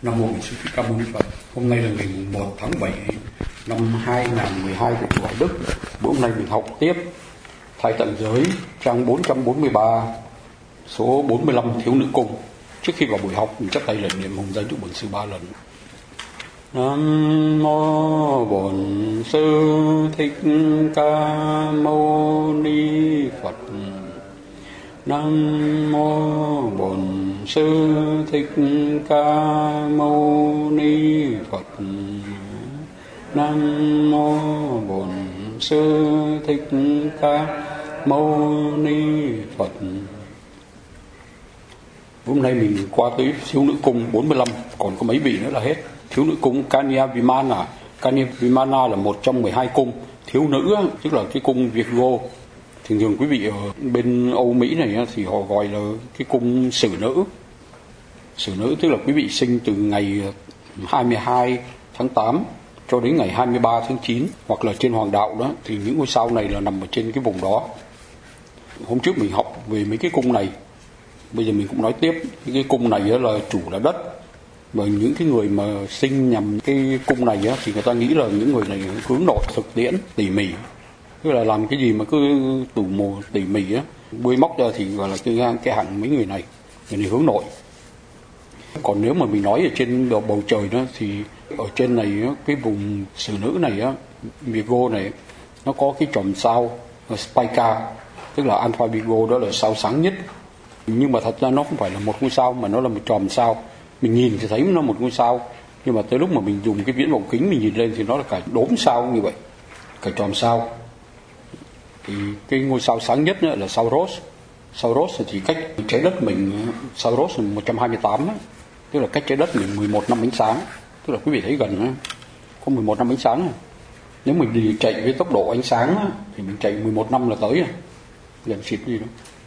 Nam mô Bổn Sư Thích Ca Mâu Ni Phật. Hôm nay là ngày 1 tháng 7 năm 2012 của chùa Hải Đức. Bữa hôm nay mình học tiếp Thay Tận Giới trang 443 số 45 Thiếu Nữ Cung. Trước khi vào buổi học mình chắp tay lệnh niệm hồng danh chúc Bổn Sư 3 lần. Nam mô Bổn Sư Thích Ca Mâu Ni Phật. Nam mô Bổn Sư Thích Ca Mâu Ni Phật. Nam mô Bổn Sư Thích Ca Mâu Ni Phật. Hôm nay mình qua tới thiếu nữ cung 45, còn có mấy vị nữa là hết. Thiếu nữ cung Kanya Vimana. Kanya Vimana là một trong 12 cung thiếu nữ, tức là cái cung Virgo. Thường thường quý vị ở bên Âu Mỹ này thì họ gọi là cái cung xử nữ. Xử nữ tức là quý vị sinh từ ngày 22 tháng 8 cho đến ngày 23 tháng 9, hoặc là trên hoàng đạo đó, thì những ngôi sao này là nằm ở trên cái vùng đó. Hôm trước mình học về mấy cái cung này, bây giờ mình cũng nói tiếp. Cái cung này là chủ là đất, và những cái người mà sinh nhằm cái cung này thì người ta nghĩ là những người này hướng nội, thực tiễn, tỉ mỉ, tức là làm cái gì mà cứ tủ mồ tỉ mỉ bươi móc ra thì gọi là cái hạng mấy người này hướng nội. Còn nếu mà mình nói ở trên bầu trời đó, thì ở trên này cái vùng xử nữ này Virgo này, nó có cái chòm sao Spica, tức là Alpha Virgo, đó là sao sáng nhất. Nhưng mà thật ra nó không phải là một ngôi sao, mà nó là một chòm sao. Mình nhìn thì thấy nó một ngôi sao, nhưng mà tới lúc mà mình dùng cái viễn vọng kính mình nhìn lên thì nó là cả đốm sao như vậy, cả chòm sao. Thì cái ngôi sao sáng nhất là sao Rose. Sao Rose thì cách trái đất mình, sao Rose là 128, tức là cách trái đất mình 11 năm ánh sáng, tức là quý vị thấy gần có 11 năm ánh sáng. Nếu mình đi chạy với tốc độ ánh sáng thì mình chạy 11 năm là tới, gần xịt gì đó.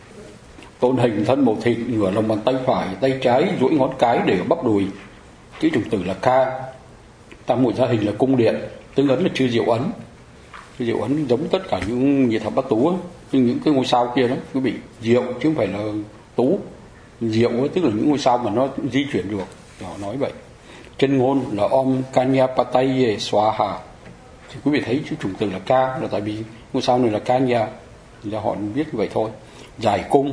Tôn hình thân màu thịt, ngửa lòng bàn tay phải, tay trái duỗi ngón cái để ở bắp đùi. Chữ trùng tử là Ca. Tam muội gia hình là cung điện, tương ấn là chư Diệu Ấn. Chư Diệu Ấn giống tất cả những nhiệt hợp bát tú, nhưng những cái ngôi sao kia đó quý vị, Diệu chứ không phải là tú. Diệu tức là những ngôi sao mà nó di chuyển được, họ nói vậy. Chân ngôn là Om Kanya Pataye Swaha. Thì quý vị thấy chữ trùng tử là Ca là tại vì ngôi sao này là Kanya, thì họ biết như vậy thôi. Giải cung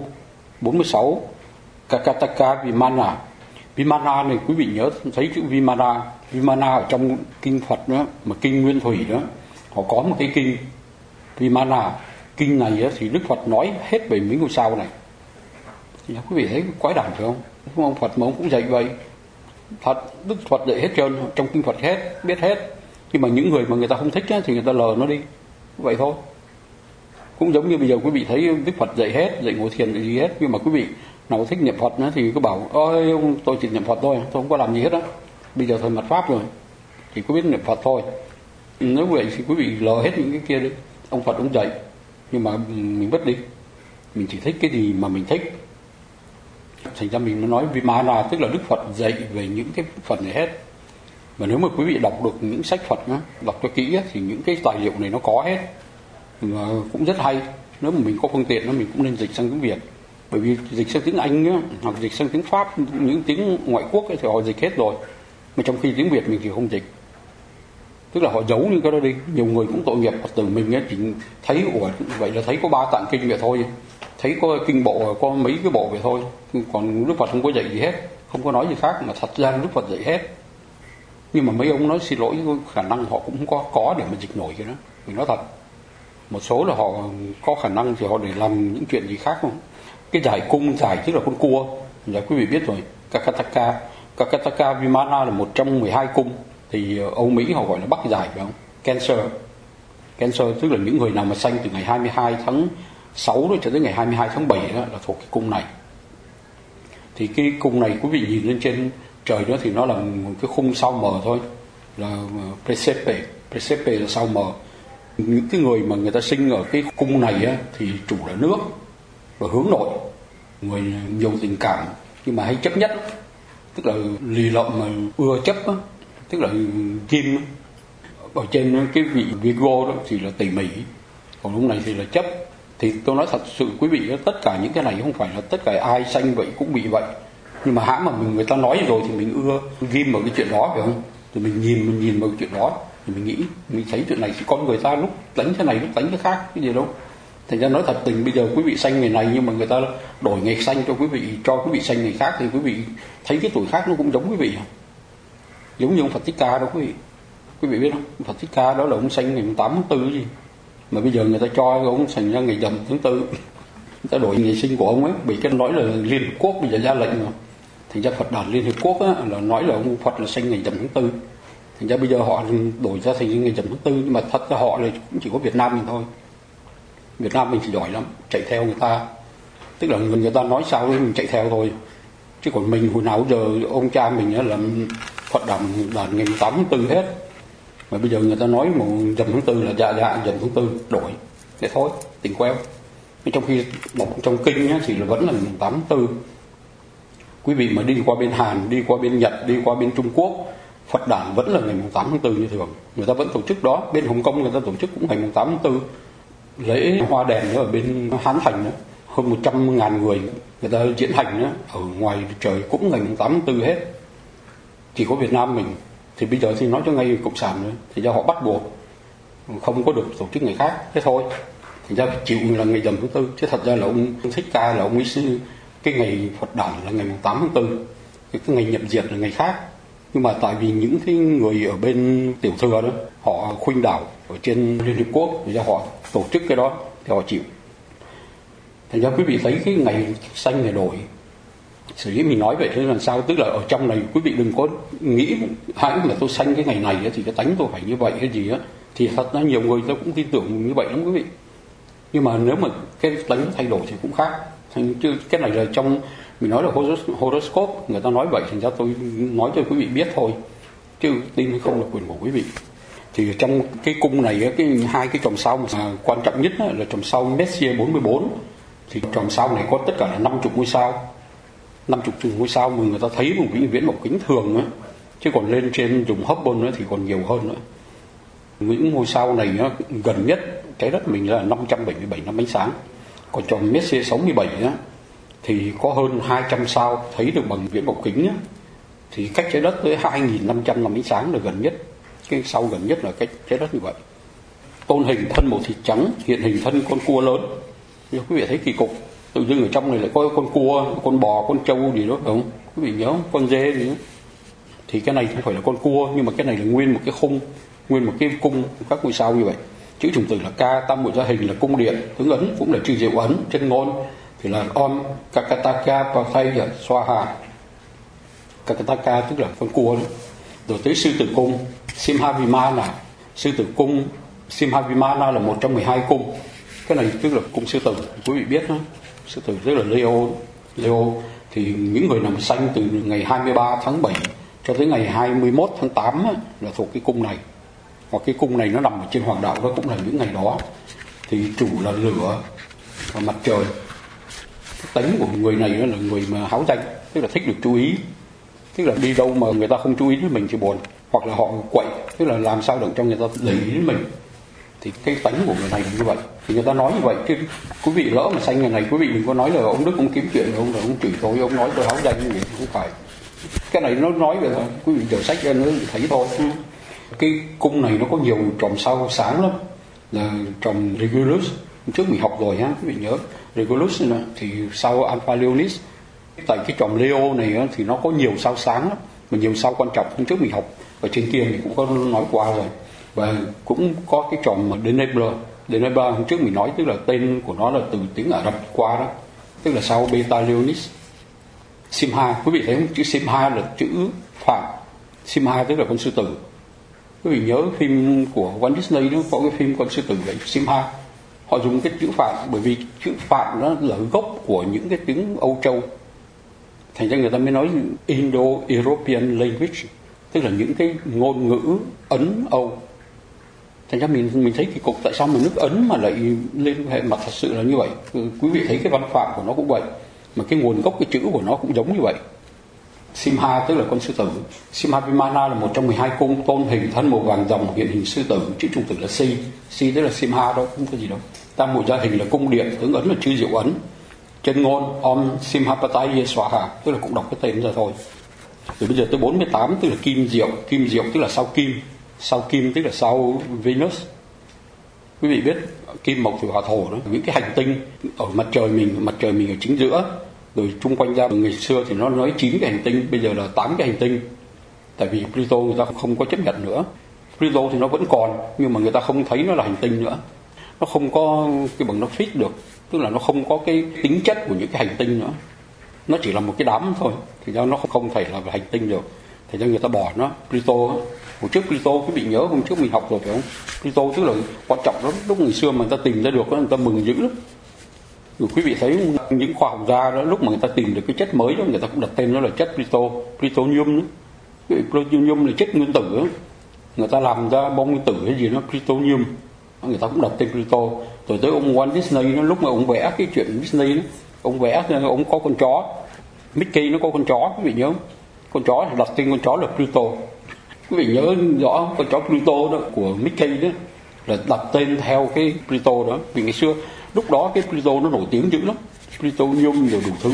46 Kakataka Vimana. Vimana này quý vị nhớ thấy chữ Vimana. Vimana ở trong kinh Phật đó, mà kinh Nguyên Thủy đó, họ có một cái kinh Vimana. Kinh này thì Đức Phật nói hết về mấy ngôi sao này. Thì quý vị thấy quái đản phải không? Ông Phật mà ông cũng dạy vậy. Thật, Đức Phật dạy hết trơn, trong kinh Phật hết, biết hết. Nhưng mà những người mà người ta không thích thì người ta lờ nó đi. Vậy thôi. Cũng giống như bây giờ quý vị thấy Đức Phật dạy hết, dạy ngồi thiền gì hết, nhưng mà quý vị nào thích niệm Phật thì cứ bảo ôi tôi chỉ niệm Phật thôi, tôi không có làm gì hết á. Bây giờ thời mạt Pháp rồi, chỉ có biết niệm Phật thôi. Nếu vậy thì quý vị lờ hết những cái kia đi. Ông Phật ông dạy, nhưng mà mình vứt đi. Mình chỉ thích cái gì mà mình thích. Thành ra mình nói Vimana tức là Đức Phật dạy về những cái phần này hết. Và nếu mà quý vị đọc được những sách Phật đọc cho kỹ thì những cái tài liệu này nó có hết. Mà cũng rất hay. Nếu mà mình có phương tiện mình cũng nên dịch sang tiếng Việt. Bởi vì dịch sang tiếng Anh hoặc dịch sang tiếng Pháp, những tiếng ngoại quốc thì họ dịch hết rồi. Mà trong khi tiếng Việt mình thì không dịch. Tức là họ giấu những cái đó đi. Nhiều người cũng tội nghiệp Phật tử mình chỉ thấy vậy là thấy có 3 tạng kinh vậy thôi, thấy có kinh bộ, có mấy cái bộ vậy thôi. Còn Đức Phật không có dạy gì hết, không có nói gì khác, mà thật ra Đức Phật dạy hết. Nhưng mà mấy ông nói xin lỗi, khả năng họ cũng không có để mà dịch nổi cái đó. Mình nói thật, một số là họ có khả năng thì họ để làm những chuyện gì khác không. Cái giải cung, giải tức là con cua, dạ quý vị biết rồi. Kakataka Vimana là một trong 12 cung. Thì Âu Mỹ họ gọi là Bắc giải, phải không? Cancer tức là những người nào mà sanh từ ngày 22 tháng 6 cho tới ngày 22 tháng 7 đó, là thuộc cái cung này. Thì cái cung này quý vị nhìn lên trên trời đó thì nó là một cái khung sao mờ thôi, là Prasepe là sao mờ. Những cái người mà người ta sinh ở cái cung này thì chủ là nước và hướng nội, người nhiều tình cảm nhưng mà hay chấp nhất, tức là lì lợm mà ưa chấp tức là kim. Ở trên cái vị Virgo đó thì là tỉ mỉ, còn lúc này thì là chấp. Thì tôi nói thật sự quý vị, tất cả những cái này không phải là tất cả ai sanh vậy cũng bị vậy. Nhưng mà hãng mà người ta nói rồi thì mình ưa ghim vào cái chuyện đó, phải không? Rồi mình nhìn vào cái chuyện đó thì mình thấy chuyện này thì con người ta lúc đánh thế này lúc đánh thế khác, cái gì đâu. Thành ra nói thật tình, bây giờ quý vị sanh ngày này nhưng mà người ta đổi ngày sanh cho quý vị sanh ngày khác, thì quý vị thấy cái tuổi khác nó cũng giống quý vị, giống như ông Phật Thích Ca đó quý vị biết không? Phật Thích Ca đó là ông sanh ngày 8 tháng 4 gì, mà bây giờ người ta cho ông thành ra ngày rằm tháng 4, người ta đổi ngày sinh của ông ấy, vì cái nói là Liên Hợp Quốc bây giờ ra lệnh mà. Thành ra Phật Đản Liên Hợp Quốc á, là nói là ông Phật là sanh ngày rằm tháng 4. Thành ra bây giờ họ đổi ra thành ngày rằm tháng 4, nhưng mà thật ra họ là cũng chỉ có Việt Nam mình thôi. Việt Nam mình thì giỏi lắm, chạy theo người ta, tức là người ta nói sao thì mình chạy theo thôi. Chứ còn mình hồi nào giờ ông cha mình là Phật Đản ngày 8 tháng 4 hết, mà bây giờ người ta nói một rằm tháng 4 là dạ rằm tháng 4 đổi thế thôi, tỉnh queo. Trong khi đọc trong kinh á, thì là vẫn là ngày 8 tháng 4. Quý vị mà đi qua bên Hàn, đi qua bên Nhật, đi qua bên Trung Quốc, Phật Đản vẫn là ngày 8 tháng 4 như thường, người ta vẫn tổ chức đó. Bên Hồng Kông người ta tổ chức cũng ngày 8 tháng 4. Lễ hoa đèn ở bên Hán Thành đó, hơn 100.000 người ta diễn hành đó, ở ngoài trời cũng ngày 8 tháng 4 hết. Chỉ có Việt Nam mình thì bây giờ thì nói cho ngay cộng sản nữa, thì do họ bắt buộc không có được tổ chức ngày khác, thế thôi. Thì ra chịu là ngày rằm tháng 4, chứ thật ra là ông Thích Ca là ông ấy cái ngày Phật Đản là ngày 8 tháng 4, cái ngày nhập diệt là ngày khác. Nhưng mà tại vì những cái người ở bên tiểu thừa đó họ khuynh đảo ở trên Liên Hiệp Quốc, thì ra họ tổ chức cái đó thì họ chịu. Thành ra quý vị thấy cái ngày sanh ngày đổi. Sở dĩ mình nói vậy thế là sao? Tức là ở trong này quý vị đừng có nghĩ hãy mà tôi sanh cái ngày này thì cái tánh tôi phải như vậy hay gì á. Thì thật ra nhiều người ta cũng tin tưởng như vậy lắm quý vị. Nhưng mà nếu mà cái tánh thay đổi thì cũng khác. Chứ cái này là trong mình nói là horoscope, người ta nói vậy, thành ra tôi nói cho quý vị biết thôi, chứ tin hay không là quyền của quý vị. Thì trong cái cung này, hai cái chòm sao mà quan trọng nhất là chòm sao Messier 44. Thì chòm sao này có tất cả là 50 ngôi sao, 50 ngôi sao mà người ta thấy một vĩnh viễn một kính thường á, chứ còn lên trên dùng Hubble thì còn nhiều hơn nữa. Những ngôi sao này gần nhất trái đất mình là 577 năm ánh sáng, còn chòm Messier 67 á thì có hơn 200 sao thấy được bằng viễn vọng kính á, thì cách trái đất tới 2.500 năm ánh sáng là gần nhất. Cái sao gần nhất là cách trái đất như vậy. Tôn hình thân màu thịt trắng, hiện hình thân con cua lớn. Quý vị thấy kỳ cục, tự dưng ở trong này lại có con cua, con bò, con trâu gì đó, phải không? Quý vị nhớ không? Con dê gì đó. Thì cái này không phải là con cua, nhưng mà cái này là nguyên một cái khung, nguyên một cái cung các ngôi sao như vậy. Chữ chủng tử là K, tam muội gia hình là cung điện, tướng ấn cũng là trừ diệu ấn, chân ngôn thì là Om Kakataka Pathaya Swaha. Kakataka tức là con cua đó. Rồi tới sư tử cung Simhavimana. Sư tử cung Simhavimana là một trong 12 cung. Cái này tức là cung sư tử, quý vị biết đó. Sư tử tức là Leo. Thì những người nào sanh từ ngày 23 tháng 7 cho tới ngày 21 tháng 8 là thuộc cái cung này. Hoặc cái cung này nó nằm ở trên hoàng đạo, đó cũng là những ngày đó. Thì chủ là lửa và mặt trời. Cái tính của người này là người mà háo danh, tức là thích được chú ý, tức là đi đâu mà người ta không chú ý đến mình thì buồn, hoặc là họ quậy, tức là làm sao để cho người ta để ý đến mình. Thì cái tánh của người này là như vậy. Thì người ta nói như vậy, chứ quý vị lỡ mà sanh ngày này, quý vị đừng có nói là ông Đức ông kiếm chuyện, ông là ông chửi tôi, ông nói tôi háo danh như vậy, không phải. Cái này nó nói về quý vị đọc sách ra nữa thấy thôi. Cái cung này nó có nhiều chòm sao sáng lắm, là chòm Regulus. Trước mình học rồi ha, quý vị nhớ Regulus này, thì sao Alpha Leonis. Tại cái chòm Leo này thì nó có nhiều sao sáng lắm, mà nhiều sao quan trọng. Hôm trước mình học ở trên kia mình cũng có nói qua rồi. Và cũng có cái chòm Denebra hôm trước mình nói, tức là tên của nó là từ tiếng Ả Rập qua đó, tức là sao Beta Leonis. Simha, quý vị thấy không? Chữ Simha là chữ Phạn, Simha tức là con sư tử. Quý vị nhớ phim của Walt Disney nó có cái phim con sư tử vậy, Simha. Họ dùng cái chữ Phạn bởi vì chữ Phạn nó là gốc của những cái tiếng Âu Châu. Thành ra người ta mới nói Indo-European language, tức là những cái ngôn ngữ Ấn Âu. Thành ra mình thấy kỳ cục, tại sao mà nước Ấn mà lại lên hệ mặt thật sự là như vậy. Quý vị thấy cái văn phạm của nó cũng vậy, mà cái nguồn gốc cái chữ của nó cũng giống như vậy. Simha tức là con sư tử. Simhavimana là một trong 12 cung, tôn hình thân màu vàng ròng, hiện hình sư tử, chữ trung tử là Si tức là Simha đó, không có gì đâu. Tam muội gia hình là cung điện, tướng ấn là chư diệu ấn. Chân ngôn Om Simhapataya Swaha, tức là cũng đọc cái tên ra thôi. Rồi bây giờ tới 48 tức là kim diệu. Kim diệu tức là sao kim. Sao kim tức là sao Venus. Quý vị biết kim mộc thủy hỏa thổ đó, những cái hành tinh ở mặt trời mình ở chính giữa, rồi chung quanh ra. Ngày xưa thì nó nói 9 cái hành tinh, bây giờ là 8 cái hành tinh. Tại vì Pluto người ta không có chấp nhận nữa. Pluto thì nó vẫn còn, nhưng mà người ta không thấy nó là hành tinh nữa. Nó không có cái bằng nó fit được, tức là nó không có cái tính chất của những cái hành tinh nữa. Nó chỉ là một cái đám thôi, thì ra nó không thể là hành tinh được. Thì ra người ta bỏ nó. Pluto, hồi trước Pluto quý vị nhớ hôm trước mình học rồi phải không? Pluto tức là quan trọng lắm. Lúc ngày xưa mà người ta tìm ra được người ta mừng dữ lắm. Rồi quý vị thấy những khoa học gia đó, lúc mà người ta tìm được cái chất mới đó, người ta cũng đặt tên nó là chất plutonium đó. Plutonium là chất nguyên tử đó. Người ta làm ra bom nguyên tử hay gì nó plutonium, người ta cũng đặt tên Pluto. Rồi tới ông Walt Disney nó, lúc mà ông vẽ cái chuyện Disney đó, ông vẽ ông có con chó Mickey, nó có con chó, quý vị nhớ con chó đặt tên con chó là Pluto. Quý vị nhớ rõ con chó Pluto đó của Mickey đó là đặt tên theo cái Pluto đó. Vì ngày xưa lúc đó cái Pluto nó nổi tiếng dữ lắm, plutonium rồi đủ thứ.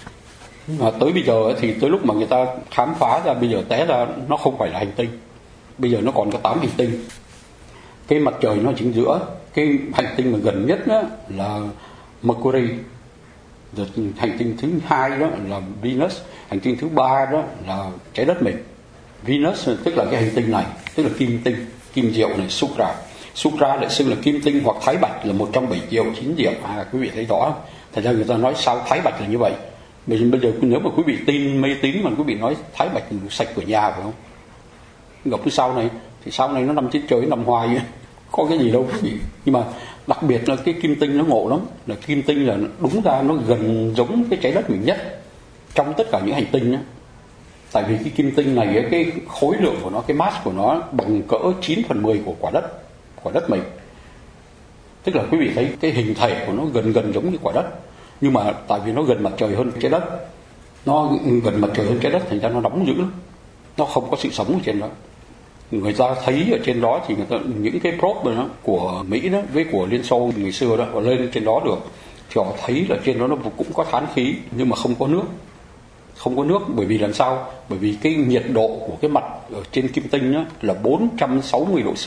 Mà tới bây giờ thì tới lúc mà người ta khám phá ra, bây giờ té ra nó không phải là hành tinh. Bây giờ nó còn có 8 hành tinh. Cái mặt trời nó chính giữa. Cái hành tinh mà gần nhất đó là Mercury. Rồi hành tinh thứ 2 đó là Venus. Hành tinh thứ 3 đó là trái đất mình. Venus tức là cái hành tinh này, tức là kim tinh, kim diệu này, Shukra. Shukra lại xưng là kim tinh hoặc thái bạch, là một trong 7 diệu 9 diệu. Quý vị thấy rõ không? Thật ra người ta nói sao thái bạch là như vậy. Bây giờ nếu mà quý vị tin mê tín mà quý vị nói thái bạch sạch của nhà phải không? Gặp cái sao này thì sao này nó nằm trên trời nằm hoài vậy, có cái gì đâu quý vị. Nhưng mà đặc biệt là cái kim tinh nó ngộ lắm, là kim tinh là đúng ra nó gần giống cái trái đất mình nhất trong tất cả những hành tinh nhé. Tại vì cái kim tinh này cái khối lượng của nó, cái mass của nó bằng cỡ 9/10 của quả đất mình. Tức là quý vị thấy cái hình thể của nó gần giống như quả đất, nhưng mà tại vì nó gần mặt trời hơn trái đất, nó gần mặt trời hơn trái đất, thành ra nó nóng dữ lắm, nó không có sự sống ở trên đó. Người ta thấy ở trên đó thì những cái probe đó của Mỹ đó với của Liên Xô ngày xưa đó, họ lên trên đó được thì họ thấy là trên đó nó cũng có than khí, nhưng mà không có nước. Không có nước bởi vì làm sao? Bởi vì cái nhiệt độ của cái mặt ở trên kim tinh đó là 460 độ C.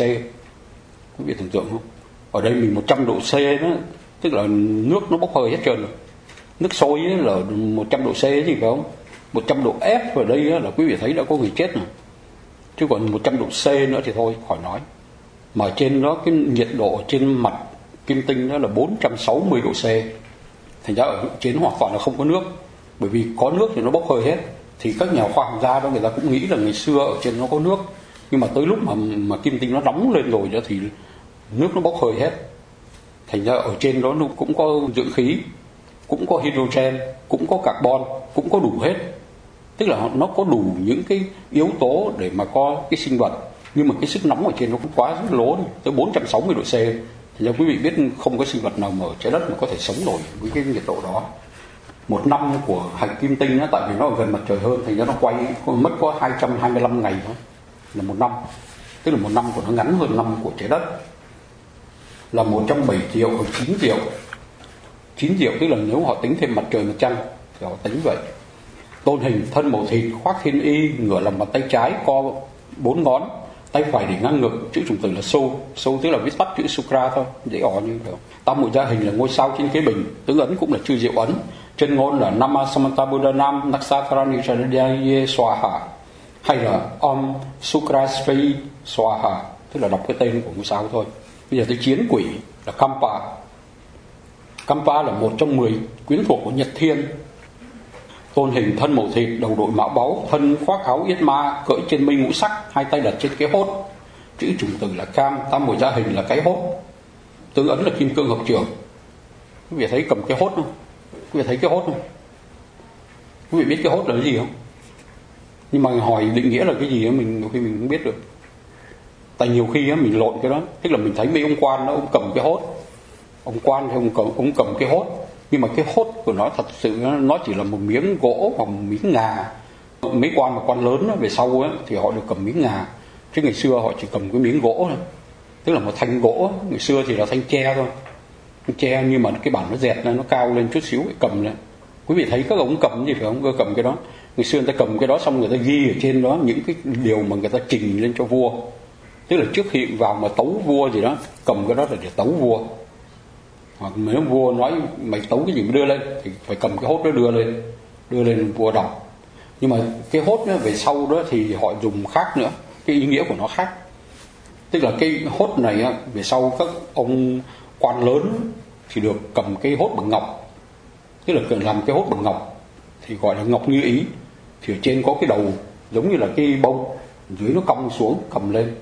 Quý vị tưởng tượng không? Ở đây mình 100 độ C đó, tức là nước nó bốc hơi hết trơn rồi. Nước sôi là 100 độ C gì phải không? 100 độ F ở đây là quý vị thấy đã có người chết rồi. Chứ còn 100 độ C nữa thì thôi khỏi nói. Mà trên đó cái nhiệt độ trên mặt kim tinh đó là 460 độ C. Thành ra ở trên hoàn toàn là không có nước. Bởi vì có nước thì nó bốc hơi hết. Thì các nhà khoa học gia đó người ta cũng nghĩ là ngày xưa ở trên nó có nước. Nhưng mà tới lúc mà kim tinh nó nóng lên rồi đó thì nước nó bốc hơi hết. Thành ra ở trên đó nó cũng có dưỡng khí, cũng có hydrogen, cũng có carbon, cũng có đủ hết. Tức là nó có đủ những cái yếu tố để mà có cái sinh vật. Nhưng mà cái sức nóng ở trên nó cũng quá lố đi, tới 460 độ C. Thì quý vị biết không có sinh vật nào mà ở trái đất mà có thể sống nổi với cái nhiệt độ đó. Một năm của hành kim tinh đó, tại vì nó gần mặt trời hơn, thì nó quay mất có 225 ngày thôi là một năm. Tức là một năm của nó ngắn hơn năm của trái đất, là 1 trong 7 triệu hoặc 9 triệu. 9 triệu tức là nếu họ tính thêm mặt trời mặt trăng thì họ tính vậy. Tôn hình thân màu thịt, khoác thiên y, ngửa lòng bàn tay trái co 4 ngón, tay phải để ngang ngực, chữ chủng từ là Su. Su tức là viết tắt chữ Sukra thôi, dễ ỏ như vậy. Tam muội gia hình là ngôi sao trên cái bình, tướng ấn cũng là chư diệu ấn. Chân ngôn là Nama Samanta Buddha Nam Naksatharani Chanadyaye Swaha, hay là Om Sukra Sri Swaha, tức là đọc cái tên của ngôi sao thôi. Bây giờ tới chiến quỷ là Kampa. Kampa là một trong 10 quyến thuộc của Nhật Thiên. Tôn hình thân màu thịt, đầu đội mão báu, thân khoác áo yết ma, cưỡi trên mây ngũ sắc, hai tay đặt trên cái hốt, chữ chủng từ là Cam. Tam muội gia hình là cái hốt, tướng ấn là kim cương hợp trường. Quý vị thấy cầm cái hốt không? Quý vị thấy cái hốt không? Quý vị biết cái hốt là cái gì không? Nhưng mà hỏi định nghĩa là cái gì đó, mình khi mình không biết được. Tại nhiều khi á mình lộn cái đó, tức là mình thấy mấy ông quan đó, ông cầm cái hốt, ông quan thì ông cầm cái hốt, nhưng mà cái hốt của nó thật sự nó chỉ là một miếng gỗ hoặc một miếng ngà. Mấy quan mà quan lớn đó, về sau á thì họ được cầm miếng ngà, chứ ngày xưa họ chỉ cầm cái miếng gỗ thôi, tức là một thanh gỗ. Ngày xưa thì là thanh tre thôi, tre nhưng mà cái bản nó dẹt lên, nó cao lên chút xíu, cầm lên. Quý vị thấy các ông cầm gì phải không? Cơ cầm cái đó. Ngày xưa người ta cầm cái đó xong người ta ghi ở trên đó những cái điều mà người ta trình lên cho vua. Tức là trước khi vào mà tấu vua gì đó, cầm cái đó là để tấu vua. Hoặc nếu vua nói mày tấu cái gì mà đưa lên thì phải cầm cái hốt đó đưa lên vua đọc. Nhưng mà cái hốt đó về sau đó thì họ dùng khác nữa, cái ý nghĩa của nó khác. Tức là cái hốt này á, về sau các ông quan lớn thì được cầm cái hốt bằng ngọc. Tức là làm cái hốt bằng ngọc thì gọi là ngọc như ý. Thì ở trên có cái đầu giống như là cái bông, dưới nó cong xuống cầm lên.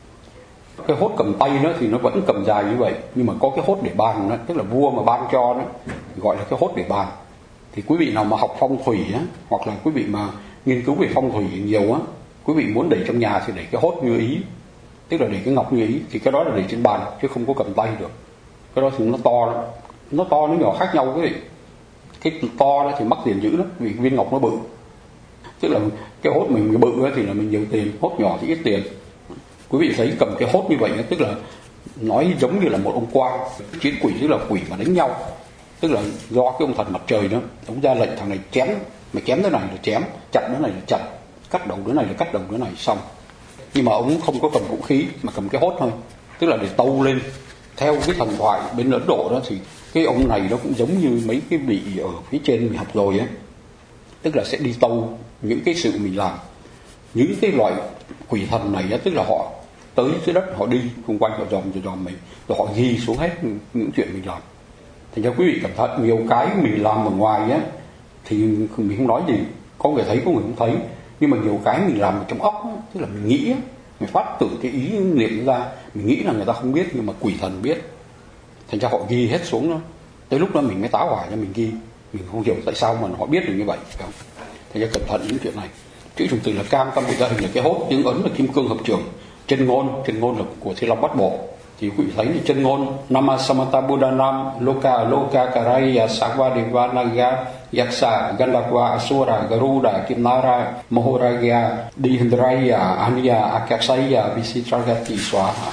Cái hốt cầm tay nó thì nó vẫn cầm dài như vậy, nhưng mà có cái hốt để bàn đó, tức là vua mà ban cho nó gọi là cái hốt để bàn. Thì quý vị nào mà học phong thủy á, hoặc là quý vị mà nghiên cứu về phong thủy nhiều á, quý vị muốn để trong nhà thì để cái hốt như ý, tức là để cái ngọc như ý, thì cái đó là để trên bàn chứ không có cầm tay được. Cái đó thì nó to lắm, nó to nó nhỏ khác nhau quý vị. Cái to đó thì mắc tiền dữ lắm, vì viên ngọc nó bự. Tức là cái hốt mình bự thì là mình nhiều tiền, hốt nhỏ thì ít tiền. Quý vị thấy cầm cái hốt như vậy, tức là nói giống như là một ông quan chiến quỷ, tức là quỷ mà đánh nhau. Tức là do cái ông thần mặt trời đó, ông ra lệnh thằng này chém, mày chém thế này là chém, chặt thế này là chặt, cắt đầu thế này là cắt đầu thế này, xong. Nhưng mà ông không có cầm vũ khí mà cầm cái hốt thôi, tức là để tâu lên. Theo cái thần thoại bên Ấn Độ đó thì cái ông này nó cũng giống như mấy cái vị ở phía trên mình học rồi ấy, tức là sẽ đi tâu những cái sự mình làm. Những cái loại quỷ thần này á, tức là họ tới dưới đất, họ đi xung quanh, họ dòm mình, rồi họ ghi xuống hết những chuyện mình làm. Thành ra quý vị cẩn thận, nhiều cái mình làm ở ngoài á thì mình không nói gì, có người thấy có người không thấy, nhưng mà nhiều cái mình làm ở trong óc á, tức là mình nghĩ á, mình phát tự cái ý niệm ra, mình nghĩ là người ta không biết nhưng mà quỷ thần biết. Thành ra họ ghi hết xuống đó, tới lúc đó mình mới táo hỏa cho mình ghi, mình không hiểu tại sao mà họ biết được như vậy, phải không? Thành ra cẩn thận những chuyện này. Chữ trùng từ là cam, tâm Bụt ra hình là cái hốt, tiếng Ấn là kim cương hợp trưởng, chân ngôn là của Thiên Long Bát Bộ. Thì quý vị thấy thì chân ngôn Nama Samanta Buddhanam Loka Karaya Sakvadeva Naga Yaksa Gandhava Asura Garuda Kimnara Mahoragya Dihendraya Anya Akaksaya Visitragati Swaha.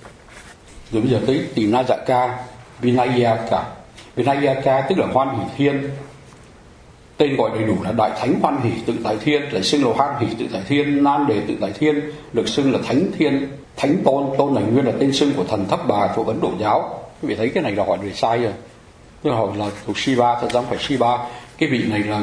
Rồi bây giờ tới Tỳ Na Dạ Ca Vinayaka tức là Hoan Hỷ Thiên. Tên gọi đầy đủ là Đại Thánh Hoan Hỷ Tự Tại Thiên, lại xưng là Hoan Hỷ Tự Tại Thiên, Nan Đề Tự Tại Thiên, được xưng là Thánh Thiên, Thánh Tôn này nguyên là tên xưng của thần Thấp Bà thuộc Ấn Độ giáo. Quý vị thấy cái này là hỏi về sai rồi. Tức là hỏi là thuộc Shiva, thật ra không phải Shiva. Cái vị này là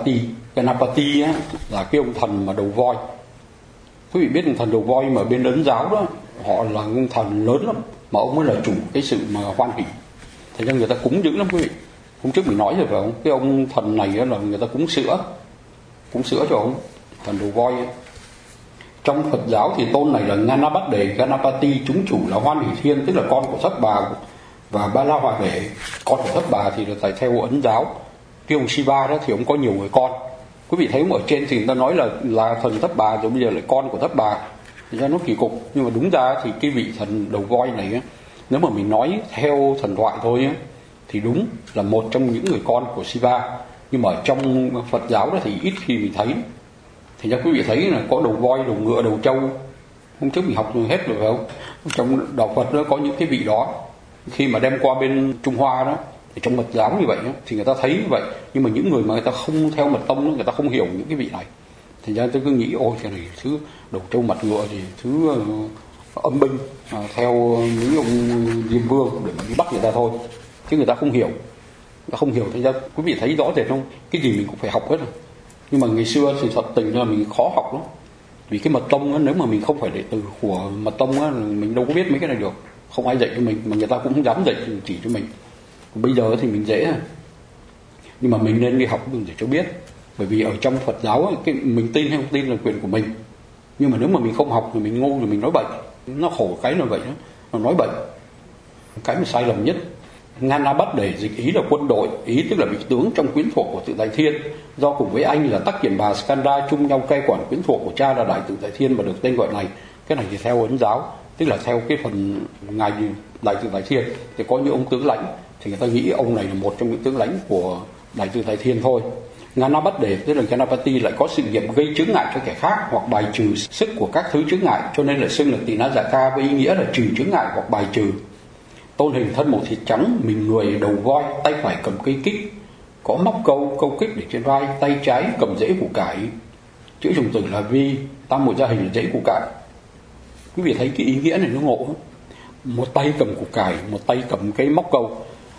Ganapati á, là cái ông thần mà đầu voi. Quý vị biết ông thần đầu voi mà bên Ấn giáo đó, họ là ông thần lớn lắm, mà ông mới là chủ cái sự mà hoan hỷ. Thành ra người ta cúng dữ lắm quý vị. Hôm trước mình nói rồi phải không? Cái ông thần này là người ta cúng sữa cho ông thần đầu voi ấy. Trong Phật giáo thì tôn này là Ganapati, Ganapati chúng chủ là Hoan Hỷ Thiên, tức là con của Thấp Bà và Ba La Hòa Bể. Con của Thấp Bà thì là tại theo Ấn giáo. Cái ông Shiva đó thì ông có nhiều người con. Quý vị thấy ở trên thì người ta nói là thần Thấp Bà, rồi bây giờ lại con của Thấp Bà, thì ra nó kỳ cục. Nhưng mà đúng ra thì cái vị thần đầu voi này ấy, nếu mà mình nói theo thần thoại thôi ấy, thì đúng là một trong những người con của Shiva. Nhưng mà trong Phật giáo đó thì ít khi mình thấy. Thì ra quý vị thấy là có đầu voi, đầu ngựa, đầu trâu. Hôm trước mình học hết rồi phải không? Trong đạo Phật nó có những cái vị đó. Khi mà đem qua bên Trung Hoa đó, thì trong Phật giáo như vậy đó, thì người ta thấy như vậy. Nhưng mà những người mà người ta không theo mật tông đó, người ta không hiểu những cái vị này. Thì ra tôi cứ nghĩ ôi cái này thứ đầu trâu mặt ngựa thì thứ âm binh theo những ông Diêm Vương để mà đi bắt người ta thôi, chứ người ta không hiểu. Thành ra quý vị thấy rõ rệt không? Cái gì mình cũng phải học hết rồi. Nhưng mà ngày xưa thì thật tình là mình khó học lắm. Vì cái mật tông á, nếu mà mình không phải đệ tử của mật tông á, mình đâu có biết mấy cái này được. Không ai dạy cho mình, mà người ta cũng không dám dạy chỉ cho mình. Bây giờ thì mình dễ. Nhưng mà mình nên đi học để cho biết. Bởi vì ở trong Phật giáo á, cái mình tin hay không tin là quyền của mình. Nhưng mà nếu mà mình không học thì mình ngu thì mình nói bệnh. Nó khổ cái là vậy đó, nó nói bệnh. Cái mà sai lầm nhất. Ngana Bắt để dịch ý là quân đội, ý tức là vị tướng trong quyến thuộc của Tự Tại Thiên, do cùng với anh là Tắc Kiền Bà Skanda chung nhau cai quản quyến thuộc của cha là Đại Tự Tại Thiên mà được tên gọi này. Cái này thì theo Ấn giáo, tức là theo cái phần ngài Đại Tự Tại Thiên thì có những ông tướng lãnh, thì người ta nghĩ ông này là một trong những tướng lãnh của Đại Tự Tại Thiên thôi. Ngana Bắt để tức là Ganapati lại có sự nghiệp gây chướng ngại cho kẻ khác hoặc bài trừ sức của các thứ chướng ngại, cho nên là xưng là Tỳ Na Dạ Ca với ý nghĩa là trừ chướng ngại hoặc bài trừ. tôn hình thân màu thịt trắng, mình người đầu voi, tay phải cầm cây kích, có móc câu kích để trên vai, tay trái cầm rễ củ cải. Chữ trùng tử là vi, tam muội gia hình là rễ củ cải. Quý vị thấy cái ý nghĩa này nó ngộ không? Một tay cầm củ cải, một tay cầm cái móc câu.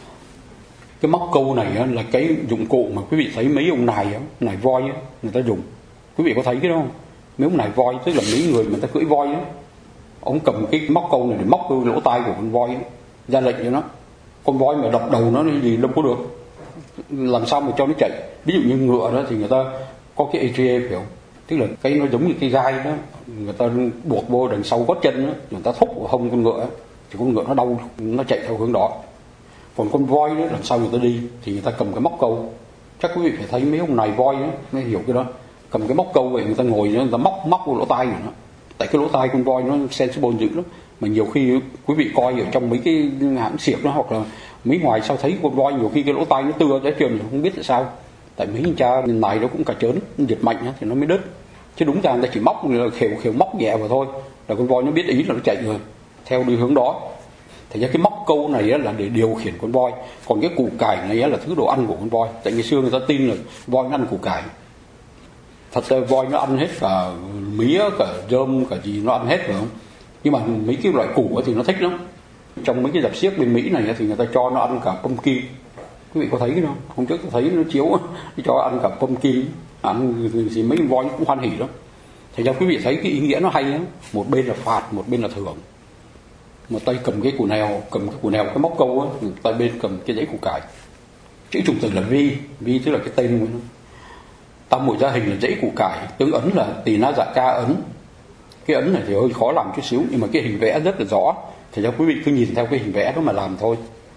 Cái móc câu này là cái dụng cụ mà quý vị thấy mấy ông nài voi người ta dùng. Quý vị có thấy cái đó không? Mấy ông nài voi, tức là mấy người mà ta cưỡi voi á, ông cầm cái móc câu này để móc cái lỗ tai của con voi ấy, ra lệnh cho nó. Con voi mà đập đầu nó thì đâu có được, làm sao mà cho nó chạy. Ví dụ như ngựa đó thì người ta có cái ATA phải không, tức là cái nó giống như cái gai đó, người ta buộc vô đằng sau gót chân đó, người ta thúc vào hông con ngựa ấy, thì con ngựa nó đau, nó chạy theo hướng đó. Còn con voi đó làm sao người ta đi, thì người ta cầm cái móc câu. Chắc quý vị phải thấy mấy ông này voi đó mới hiểu cái đó, cầm cái móc câu vậy, người ta ngồi người ta móc vô lỗ tai của nó. Tại cái lỗ tai con voi nó sensible dữ lắm, mà nhiều khi quý vị coi ở trong mấy cái hãng xiếc đó hoặc là mấy ngoài sao thấy con voi nhiều khi cái lỗ tai nó tưa ra trường, không biết tại sao. Tại mấy anh cha này nó cũng cả trớn, giật mạnh thì nó mới đứt, chứ đúng ra người ta chỉ móc khều móc nhẹ vào thôi là con voi nó biết ý là nó chạy rồi theo đi hướng đó. Thì ra cái móc câu này là để điều khiển con voi, còn cái củ cải này là thứ đồ ăn của con voi. Tại ngày xưa người ta tin là voi nó ăn củ cải. Thật ra voi nó ăn hết cả mía, cả rơm, cả gì nó ăn hết phải không? Nhưng mà mấy cái loại củ thì nó thích lắm. Trong mấy cái dạp xiếc bên Mỹ này thì người ta cho nó ăn cả pumpkin. Quý vị có thấy cái đó? Hôm trước tôi thấy nó chiếu nó cho ăn cả pumpkin, ăn gì mấy con voi cũng hoan hỉ lắm. Thành ra quý vị thấy cái ý nghĩa nó hay lắm. Một bên là phạt, một bên là thưởng. Một tay cầm cái củ nèo, cái móc câu á, tay bên cầm cái giấy củ cải. Chữ trùng tử là vi tức là cái tên của nó. Tam muội gia hình là giấy củ cải, tướng ấn là tỳ na dạ ca ấn. Cái ấn này thì hơi khó làm chút xíu, nhưng mà cái hình vẽ rất là rõ. Thì cho quý vị cứ nhìn theo cái hình vẽ đó mà làm thôi.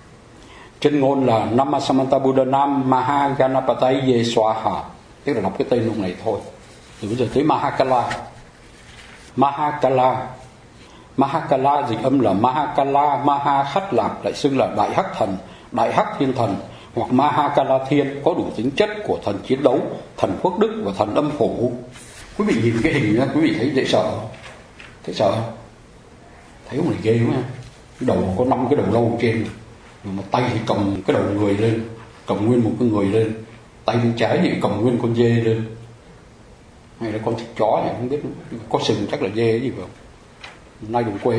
Chân ngôn là Namasamanta Buddhanam Mahaganapataye Swaha, tức là đọc cái tên ông này thôi. Từ bây giờ tới Mahakala dịch âm là Mahakala, Maha khắc lạc, lại xưng là đại hắc thần, đại hắc thiên thần, hoặc Mahakala thiên, có đủ tính chất của thần chiến đấu, thần phước đức và thần âm phủ. Quý vị nhìn cái hình đó, quý vị thấy dễ sợ không? Thấy sợ không? Thấy ông này ghê quá. Đầu có 5 cái đầu lâu trên, mà tay thì cầm cái đầu người lên, cầm nguyên một cái người lên, tay bên trái thì cầm nguyên con dê lên, hay là con thịt chó này không biết, có sừng chắc là dê gì phải không? Nay đồng quê.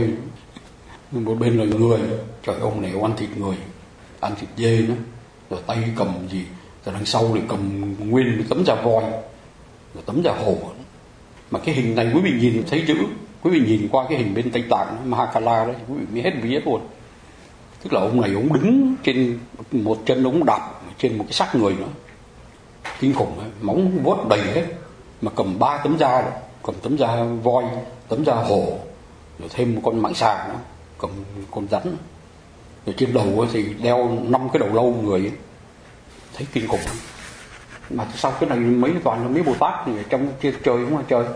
Một bên là người, trời, ông này ăn thịt người, ăn thịt dê nữa, rồi tay cầm gì, rồi đằng sau thì cầm nguyên tấm da voi, rồi tấm da hổ. Mà cái hình này quý vị nhìn thấy chữ, quý vị nhìn qua cái hình bên Tây Tạng Mahakala đó, quý vị mới hết vía luôn. Tức là ông này ông đứng trên một chân, ông đạp trên một cái xác người nữa, kinh khủng ấy, móng vuốt đầy hết, mà cầm 3 tấm da đó, cầm tấm da voi, tấm da hổ, rồi thêm một con mãng xà nữa, cầm con rắn, rồi trên đầu thì đeo 5 cái đầu lâu người ấy. Thấy kinh khủng. Mà sao cái này mấy toàn là mấy Bồ Tát này trong chơi không mà chơi.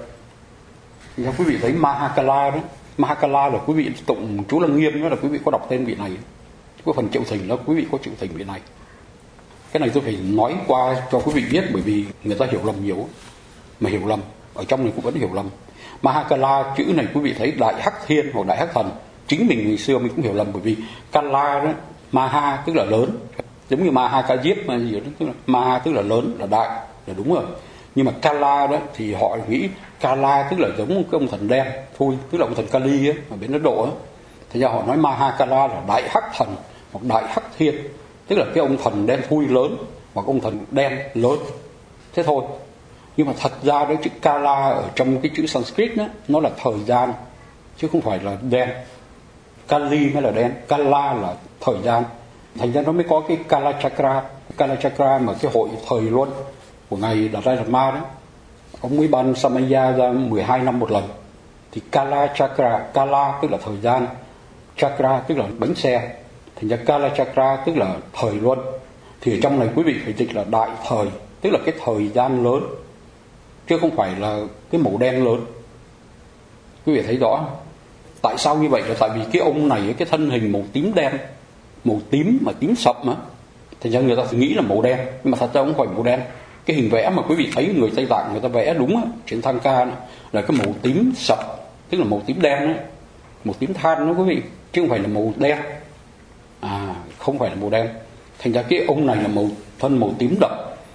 Thì quý vị thấy Mahakala đó, Mahakala là quý vị tụng chú Lăng Nghiêm đó, là quý vị có đọc tên vị này. Có phần Triệu Thình đó, quý vị có Triệu Thình vị này. Cái này tôi phải nói qua cho quý vị biết, bởi vì người ta hiểu lầm nhiều, mà hiểu lầm ở trong này cũng vẫn hiểu lầm. Mahakala chữ này quý vị thấy đại hắc thiên hoặc đại hắc thần, chính mình ngày xưa mình cũng hiểu lầm, bởi vì Kala đó, Maha tức là lớn, giống như Maha Kajip mà gì đó, tức là Maha tức là lớn, là đại, là đúng rồi. Nhưng mà Kala đó thì họ nghĩ Kala tức là giống cái ông thần đen thôi, tức là ông thần Kali á, ở bên Ấn Độ á. Thế ra họ nói Mahakala là đại hắc thần hoặc đại hắc thiên, tức là cái ông thần đen thui lớn hoặc ông thần đen lớn, thế thôi. Nhưng mà thật ra đó chữ Kala ở trong cái chữ Sanskrit đó, nó là thời gian chứ không phải là đen. Kali mới là đen, Kala là thời gian. Thành ra nó mới có cái Kala Chakra. Kala Chakra mà cái hội thời luân của ngài Đạt Lai Lạt Ma đó, ông mới ban Samaya ra 12 năm một lần. Thì Kala Chakra, Kala tức là thời gian, Chakra tức là bánh xe. Thành ra Kala Chakra tức là thời luân. Thì ở trong này quý vị phải dịch là đại thời, tức là cái thời gian lớn, chứ không phải là cái màu đen lớn. Quý vị thấy rõ. Tại sao như vậy? Là tại vì cái ông này cái thân hình màu tím đen, màu tím mà tím sậm á, thành ra người ta nghĩ là màu đen, nhưng mà thật ra không phải màu đen. Cái hình vẽ mà quý vị thấy người Tây Tạng người ta vẽ đúng á, trên thang ca đó, là cái màu tím sậm, tức là màu tím đen đó, màu tím than đó quý vị, chứ không phải là màu đen. không phải là màu đen. Thành ra cái ông này là thân màu tím đậm.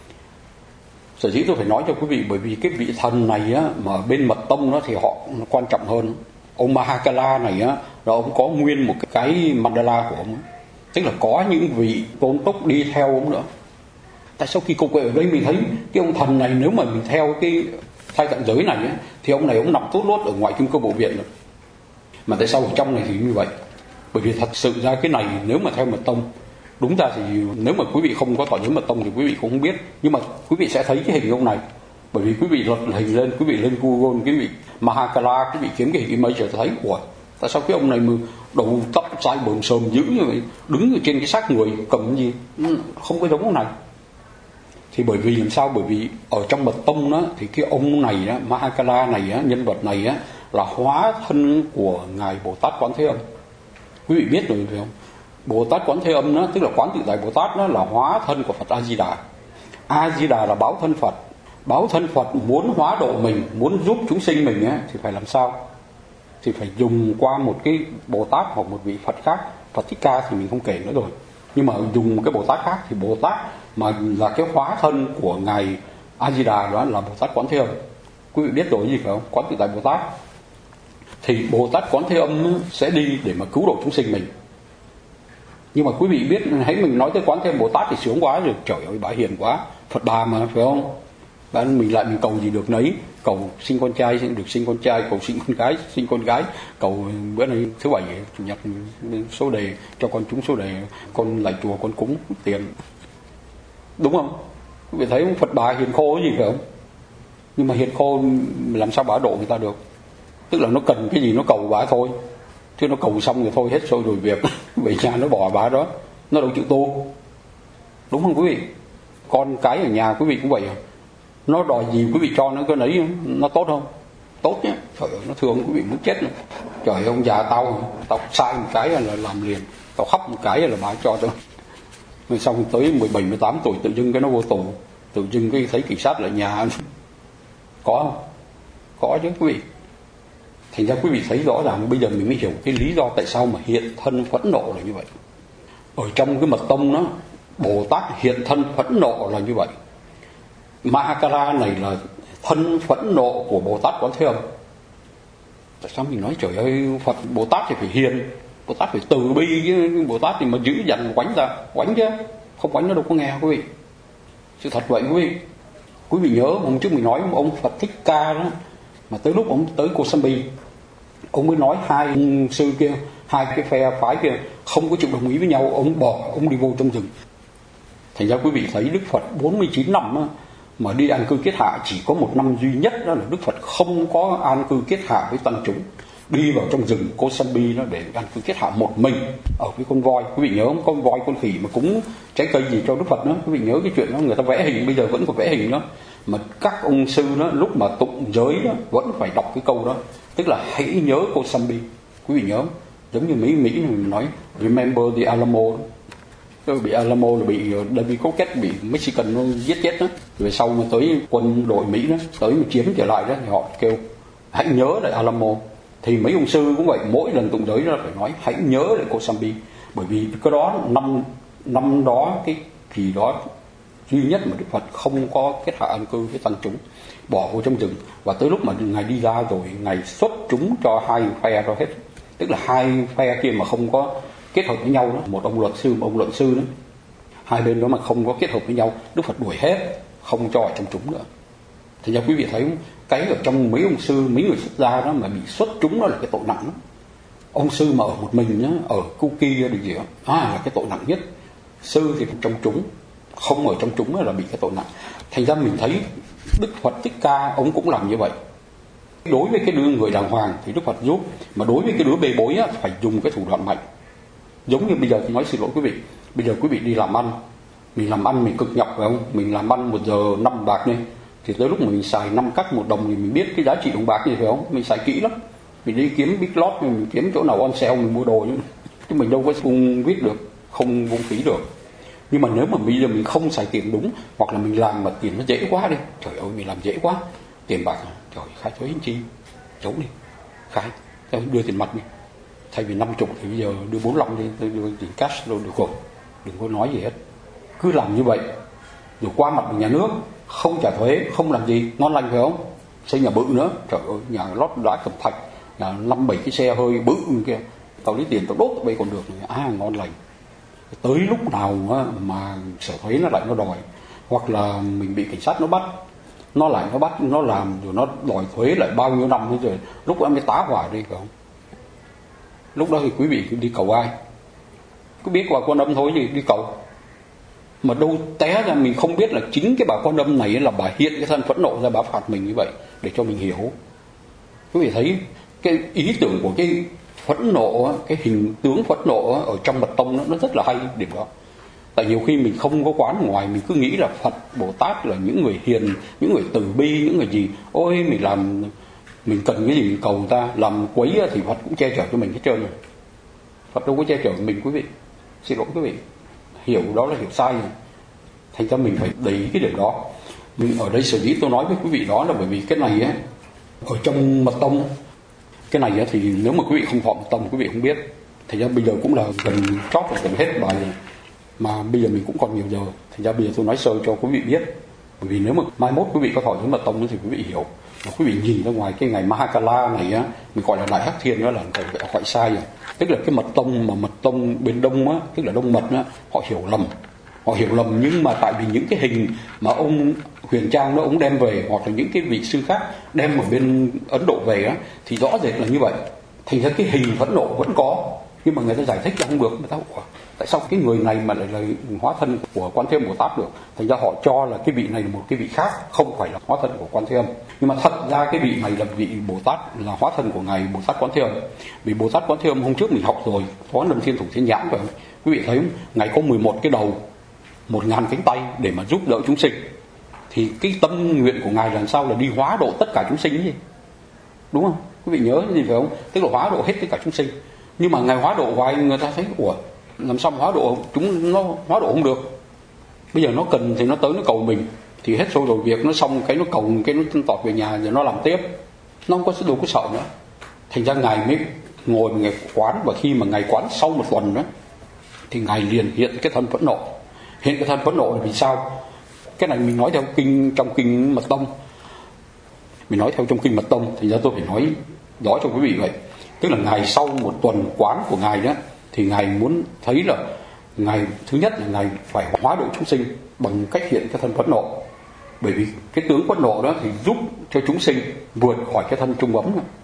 Sở dĩ tôi phải nói cho quý vị, bởi vì cái vị thần này á, mà bên mật tông đó thì họ quan trọng hơn. Ông Mahakala này á, là ông có nguyên một cái mandala của ông, tức là có những vị tôn túc đi theo ông nữa. Tại sao khi câu quệ ở đây mình thấy cái ông thần này, nếu mà mình theo cái thai tạng giới này á, thì ông này ông nằm tốt lốt ở ngoài kim cơ bộ viện rồi. Mà tại sao ở trong này thì như vậy? Bởi vì thật sự ra cái này nếu mà theo mật tông, đúng ra thì nếu mà quý vị không có tọa giới mật tông thì quý vị cũng không biết, nhưng mà quý vị sẽ thấy cái hình ông này. Bởi vì quý vị lật hình lên, quý vị lên Google quý vị Mahakala, quý vị kiếm cái hình image rồi thấy, ủa, tại sao cái ông này mà đầu tóc dài bờm sờm dữ như vậy, đứng ở trên cái xác người cầm cái gì, không có giống ông này. Thì bởi vì làm sao? Bởi vì ở trong mật tông đó thì cái ông này á, Mahakala này á, nhân vật này á, là hóa thân của ngài Bồ Tát Quán Thế Âm. Quý vị biết rồi phải không? Bồ Tát Quán Thế Âm đó, tức là Quán Tự Tại Bồ Tát đó, là hóa thân của Phật A Di Đà. A Di Đà là báo thân Phật. Báo thân Phật muốn hóa độ mình, muốn giúp chúng sinh mình á, thì phải làm sao? Thì phải dùng qua một cái Bồ Tát hoặc một vị Phật khác. Phật Thích Ca thì mình không kể nữa rồi, nhưng mà dùng cái Bồ Tát khác, thì Bồ Tát mà là cái hóa thân của ngài A Di Đà đó là Bồ Tát Quán Thế Âm. Quý vị biết rồi gì phải không? Quán Tự Tại Bồ Tát thì Bồ Tát Quán Thế Âm sẽ đi để mà cứu độ chúng sinh mình. Nhưng mà quý vị biết, hãy mình nói tới Quán Thế Âm Bồ Tát thì sướng quá rồi, trời ơi bà hiền quá, Phật bà mà phải không? Mình lại mình cầu gì được nấy, cầu sinh con trai được sinh con trai, cầu sinh con gái, cầu bữa nay thứ bảy chủ nhật số đề cho con trúng số đề, con lại chùa con cúng tiền, đúng không? Quý vị thấy Phật bà hiền khô cái gì phải không? Nhưng mà hiền khô làm sao bà độ người ta được? Tức là nó cần cái gì nó cầu bà thôi, chứ nó cầu xong rồi thôi hết rồi việc về nhà nó bỏ bà đó, nó đâu chịu tu, đúng không quý vị? Con cái ở nhà quý vị cũng vậy à? Nó đòi gì quý vị cho nó cái nấy, nó tốt không? Tốt nhé. Trời ơi, nó thương quý vị muốn chết rồi. Trời ơi, ông già tao sai một cái là làm liền, tao khóc một cái là bà cho tôi. Rồi xong tới 17, 18 tuổi tự dưng cái nó vô tù, tự dưng cái thấy cảnh sát lại nhà. Có không? Có chứ quý vị. Thành ra quý vị thấy rõ ràng bây giờ mình mới hiểu cái lý do tại sao mà hiện thân phẫn nộ là như vậy. Ở trong cái mật tông đó, Bồ Tát hiện thân phẫn nộ là như vậy. Mahakala này là thân phẫn nộ của Bồ Tát Quán Thế Âm. Tại sao mình nói trời ơi, Phật Bồ Tát thì phải hiền, Bồ Tát phải từ bi chứ, Bồ Tát thì mà giữ dằn quánh ra, quánh chứ, không quánh nó đâu có nghe quý vị. Sự thật vậy quý vị. Quý vị nhớ hôm trước mình nói ông Phật Thích Ca đó, mà tới lúc ông tới Kosambi, ông mới nói hai sư kia, hai cái phe phái kia không có chịu đồng ý với nhau, ông bỏ, ông đi vô trong rừng. Thành ra quý vị thấy Đức Phật 49 năm á, mà đi an cư kết hạ chỉ có một năm duy nhất đó là Đức Phật không có an cư kết hạ với tăng chúng, đi vào trong rừng Kosambi nó để an cư kết hạ một mình ở với con voi. Quý vị nhớ không? Con voi con khỉ mà cúng trái cây gì cho Đức Phật nữa, quý vị nhớ cái chuyện đó, người ta vẽ hình, bây giờ vẫn còn vẽ hình đó, mà các ông sư đó lúc mà tụng giới đó vẫn phải đọc cái câu đó, tức là hãy nhớ Kosambi. Quý vị nhớ, giống như Mỹ mình nói remember the Alamo đó. Bị Alamo là bị David Crockett bị Mexican nó giết chết đó. Rồi sau mà tới quân đội Mỹ đó tới mà chiếm trở lại đó thì họ kêu hãy nhớ lại Alamo. Thì mấy ông sư cũng vậy, mỗi lần tụng giới đó phải nói hãy nhớ lại Kosambi, bởi vì cái đó năm đó cái kỳ đó duy nhất mà Đức Phật không có kết hạ an cư với tăng chúng, bỏ vô trong rừng. Và tới lúc mà ngài đi ra rồi ngài xuất chúng cho hai phe đó hết, tức là hai phe kia mà không có kết hợp với nhau đó, một ông luật sư, một ông luận sư đó, hai bên đó mà không có kết hợp với nhau, Đức Phật đuổi hết, không cho ở trong chúng nữa. Thì ra quý vị thấy cái ở trong mấy ông sư, mấy người xuất gia đó mà bị xuất chúng đó là cái tội nặng đó. Ông sư mà ở một mình nhá, ở cu ki được gì đó, là cái tội nặng nhất. Sư thì trong chúng, không ở trong chúng là bị cái tội nặng. Thành ra mình thấy Đức Phật Thích Ca ông cũng làm như vậy. Đối với cái đứa người đàng hoàng thì Đức Phật giúp, mà đối với cái đứa bê bối á, phải dùng cái thủ đoạn mạnh. Giống như bây giờ thì nói xin lỗi quý vị, bây giờ quý vị đi làm ăn, mình cực nhọc phải không? Mình làm ăn 1 giờ 5 bạc đi, thì tới lúc mà mình xài 5 cắt 1 đồng thì mình biết cái giá trị đồng bạc gì phải không? Mình xài kỹ lắm, mình đi kiếm Big Lot, mình kiếm chỗ nào on sale mình mua đồ chứ mình đâu có phung viết được, không vung phí được. Nhưng mà nếu mà bây giờ mình không xài tiền đúng, hoặc là mình làm mà tiền nó dễ quá đi, trời ơi mình làm dễ quá, tiền bạc trời khai thuế anh chi, giấu đi, khai, đưa tiền mặt đi, thay vì 50 thì bây giờ đưa 45 đi, đưa tiền cash đâu được rồi. đừng có nói gì hết, cứ làm như vậy rồi qua mặt nhà nước, không trả thuế, không làm gì, ngon lành phải không? Xây nhà bự nữa, trời ơi, nhà lót đá cẩm thạch, nhà 5-7 cái xe hơi bự kia, tao lấy tiền tao đốt tao bây còn được, ngon lành. Tới lúc nào mà sở thuế nó lại nó đòi, hoặc là mình bị cảnh sát nó bắt, nó làm rồi nó đòi thuế lại bao nhiêu năm nữa rồi, lúc đó mới tá hỏa đi, phải không? Lúc đó thì quý vị đi cầu ai? Cứ biết bà Quan Âm thôi gì đi cầu. Mà đâu té ra mình không biết là chính cái bà Quan Âm này là bà hiện cái thân phẫn nộ ra bà phạt mình như vậy để cho mình hiểu. Quý vị thấy cái ý tưởng của cái phẫn nộ, cái hình tướng phẫn nộ ở trong mật tông nó rất là hay điểm đó. Tại nhiều khi mình không có quán ngoài, mình cứ nghĩ là Phật Bồ Tát là những người hiền, những người từ bi, những người gì, ôi mình cần cái gì mình cầu người ta, làm quấy thì Phật cũng che chở cho mình hết trơn rồi. Phật đâu có che chở mình quý vị, xin lỗi quý vị, hiểu đó là hiểu sai rồi. Thành ra mình phải để ý cái điểm đó. Mình ở đây xử lý tôi nói với quý vị đó là bởi vì cái này á, ở trong mật tông cái này á, thì nếu mà quý vị không thọ mật tông quý vị không biết. Thành ra bây giờ cũng là gần chót và gần hết bài rồi, mà bây giờ mình cũng còn nhiều giờ, thành ra bây giờ tôi nói sơ cho quý vị biết. Bởi vì nếu mà mai mốt quý vị có thọ những mật tông thì quý vị hiểu. Và quý vị nhìn ra ngoài cái ngày Mahakala này á, mình gọi là Đại Hắc Thiên, đó là gọi sai rồi. Tức là cái mật tông bên Đông á, tức là Đông Mật á, họ hiểu lầm. Nhưng mà tại vì những cái hình mà ông Huyền Trang đó ông đem về, hoặc là những cái vị sư khác đem ở bên Ấn Độ về á, thì rõ rệt là như vậy. Thành ra cái hình phẫn nộ vẫn có, nhưng mà người ta giải thích là không được. Người ta bảo tại sao cái người này mà lại là hóa thân của Quan Thế Âm Bồ Tát được? Thành ra họ cho là cái vị này là một cái vị khác, không phải là hóa thân của Quan Thế Âm. Nhưng mà thật ra cái vị này là vị Bồ Tát, là hóa thân của ngài Bồ Tát Quán Thế Âm. Vì Bồ Tát Quán Thế Âm hôm trước mình học rồi, có Lâm Thiên Thủ Thiên Nhãn phải không? Quý vị thấy ngài có 11 cái đầu, 1000 cánh tay để mà giúp đỡ chúng sinh. Thì cái tâm nguyện của ngài là sao? Là đi hóa độ tất cả chúng sinh gì, đúng không? Quý vị nhớ gì phải không? Tức là hóa độ hết tất cả chúng sinh. Nhưng mà ngài hóa độ hoài, người ta thấy làm sao mà hóa độ nó hóa độ không được. Bây giờ nó cần thì nó tới nó cầu mình, thì hết rồi việc nó xong cái nó cầu cái nó tọt về nhà rồi nó làm tiếp, nó không có đâu có sợ nữa. Thành ra ngài mới ngồi ngài quán, và khi mà ngài quán sau một tuần đó thì ngài liền hiện cái thân phẫn nộ. Hiện cái thân phẫn nộ là vì sao? Cái này mình nói theo trong kinh Mật Tông, mình nói theo trong kinh Mật Tông, thì ra tôi phải nói đó cho quý vị vậy. Tức là ngài sau một tuần quán của ngài đó, thì ngài muốn thấy là ngài thứ nhất là ngài phải hóa độ chúng sinh bằng cách hiện cái thân phẫn nộ. Bởi vì cái tướng phẫn nộ đó thì giúp cho chúng sinh vượt khỏi cái thân trung ấm.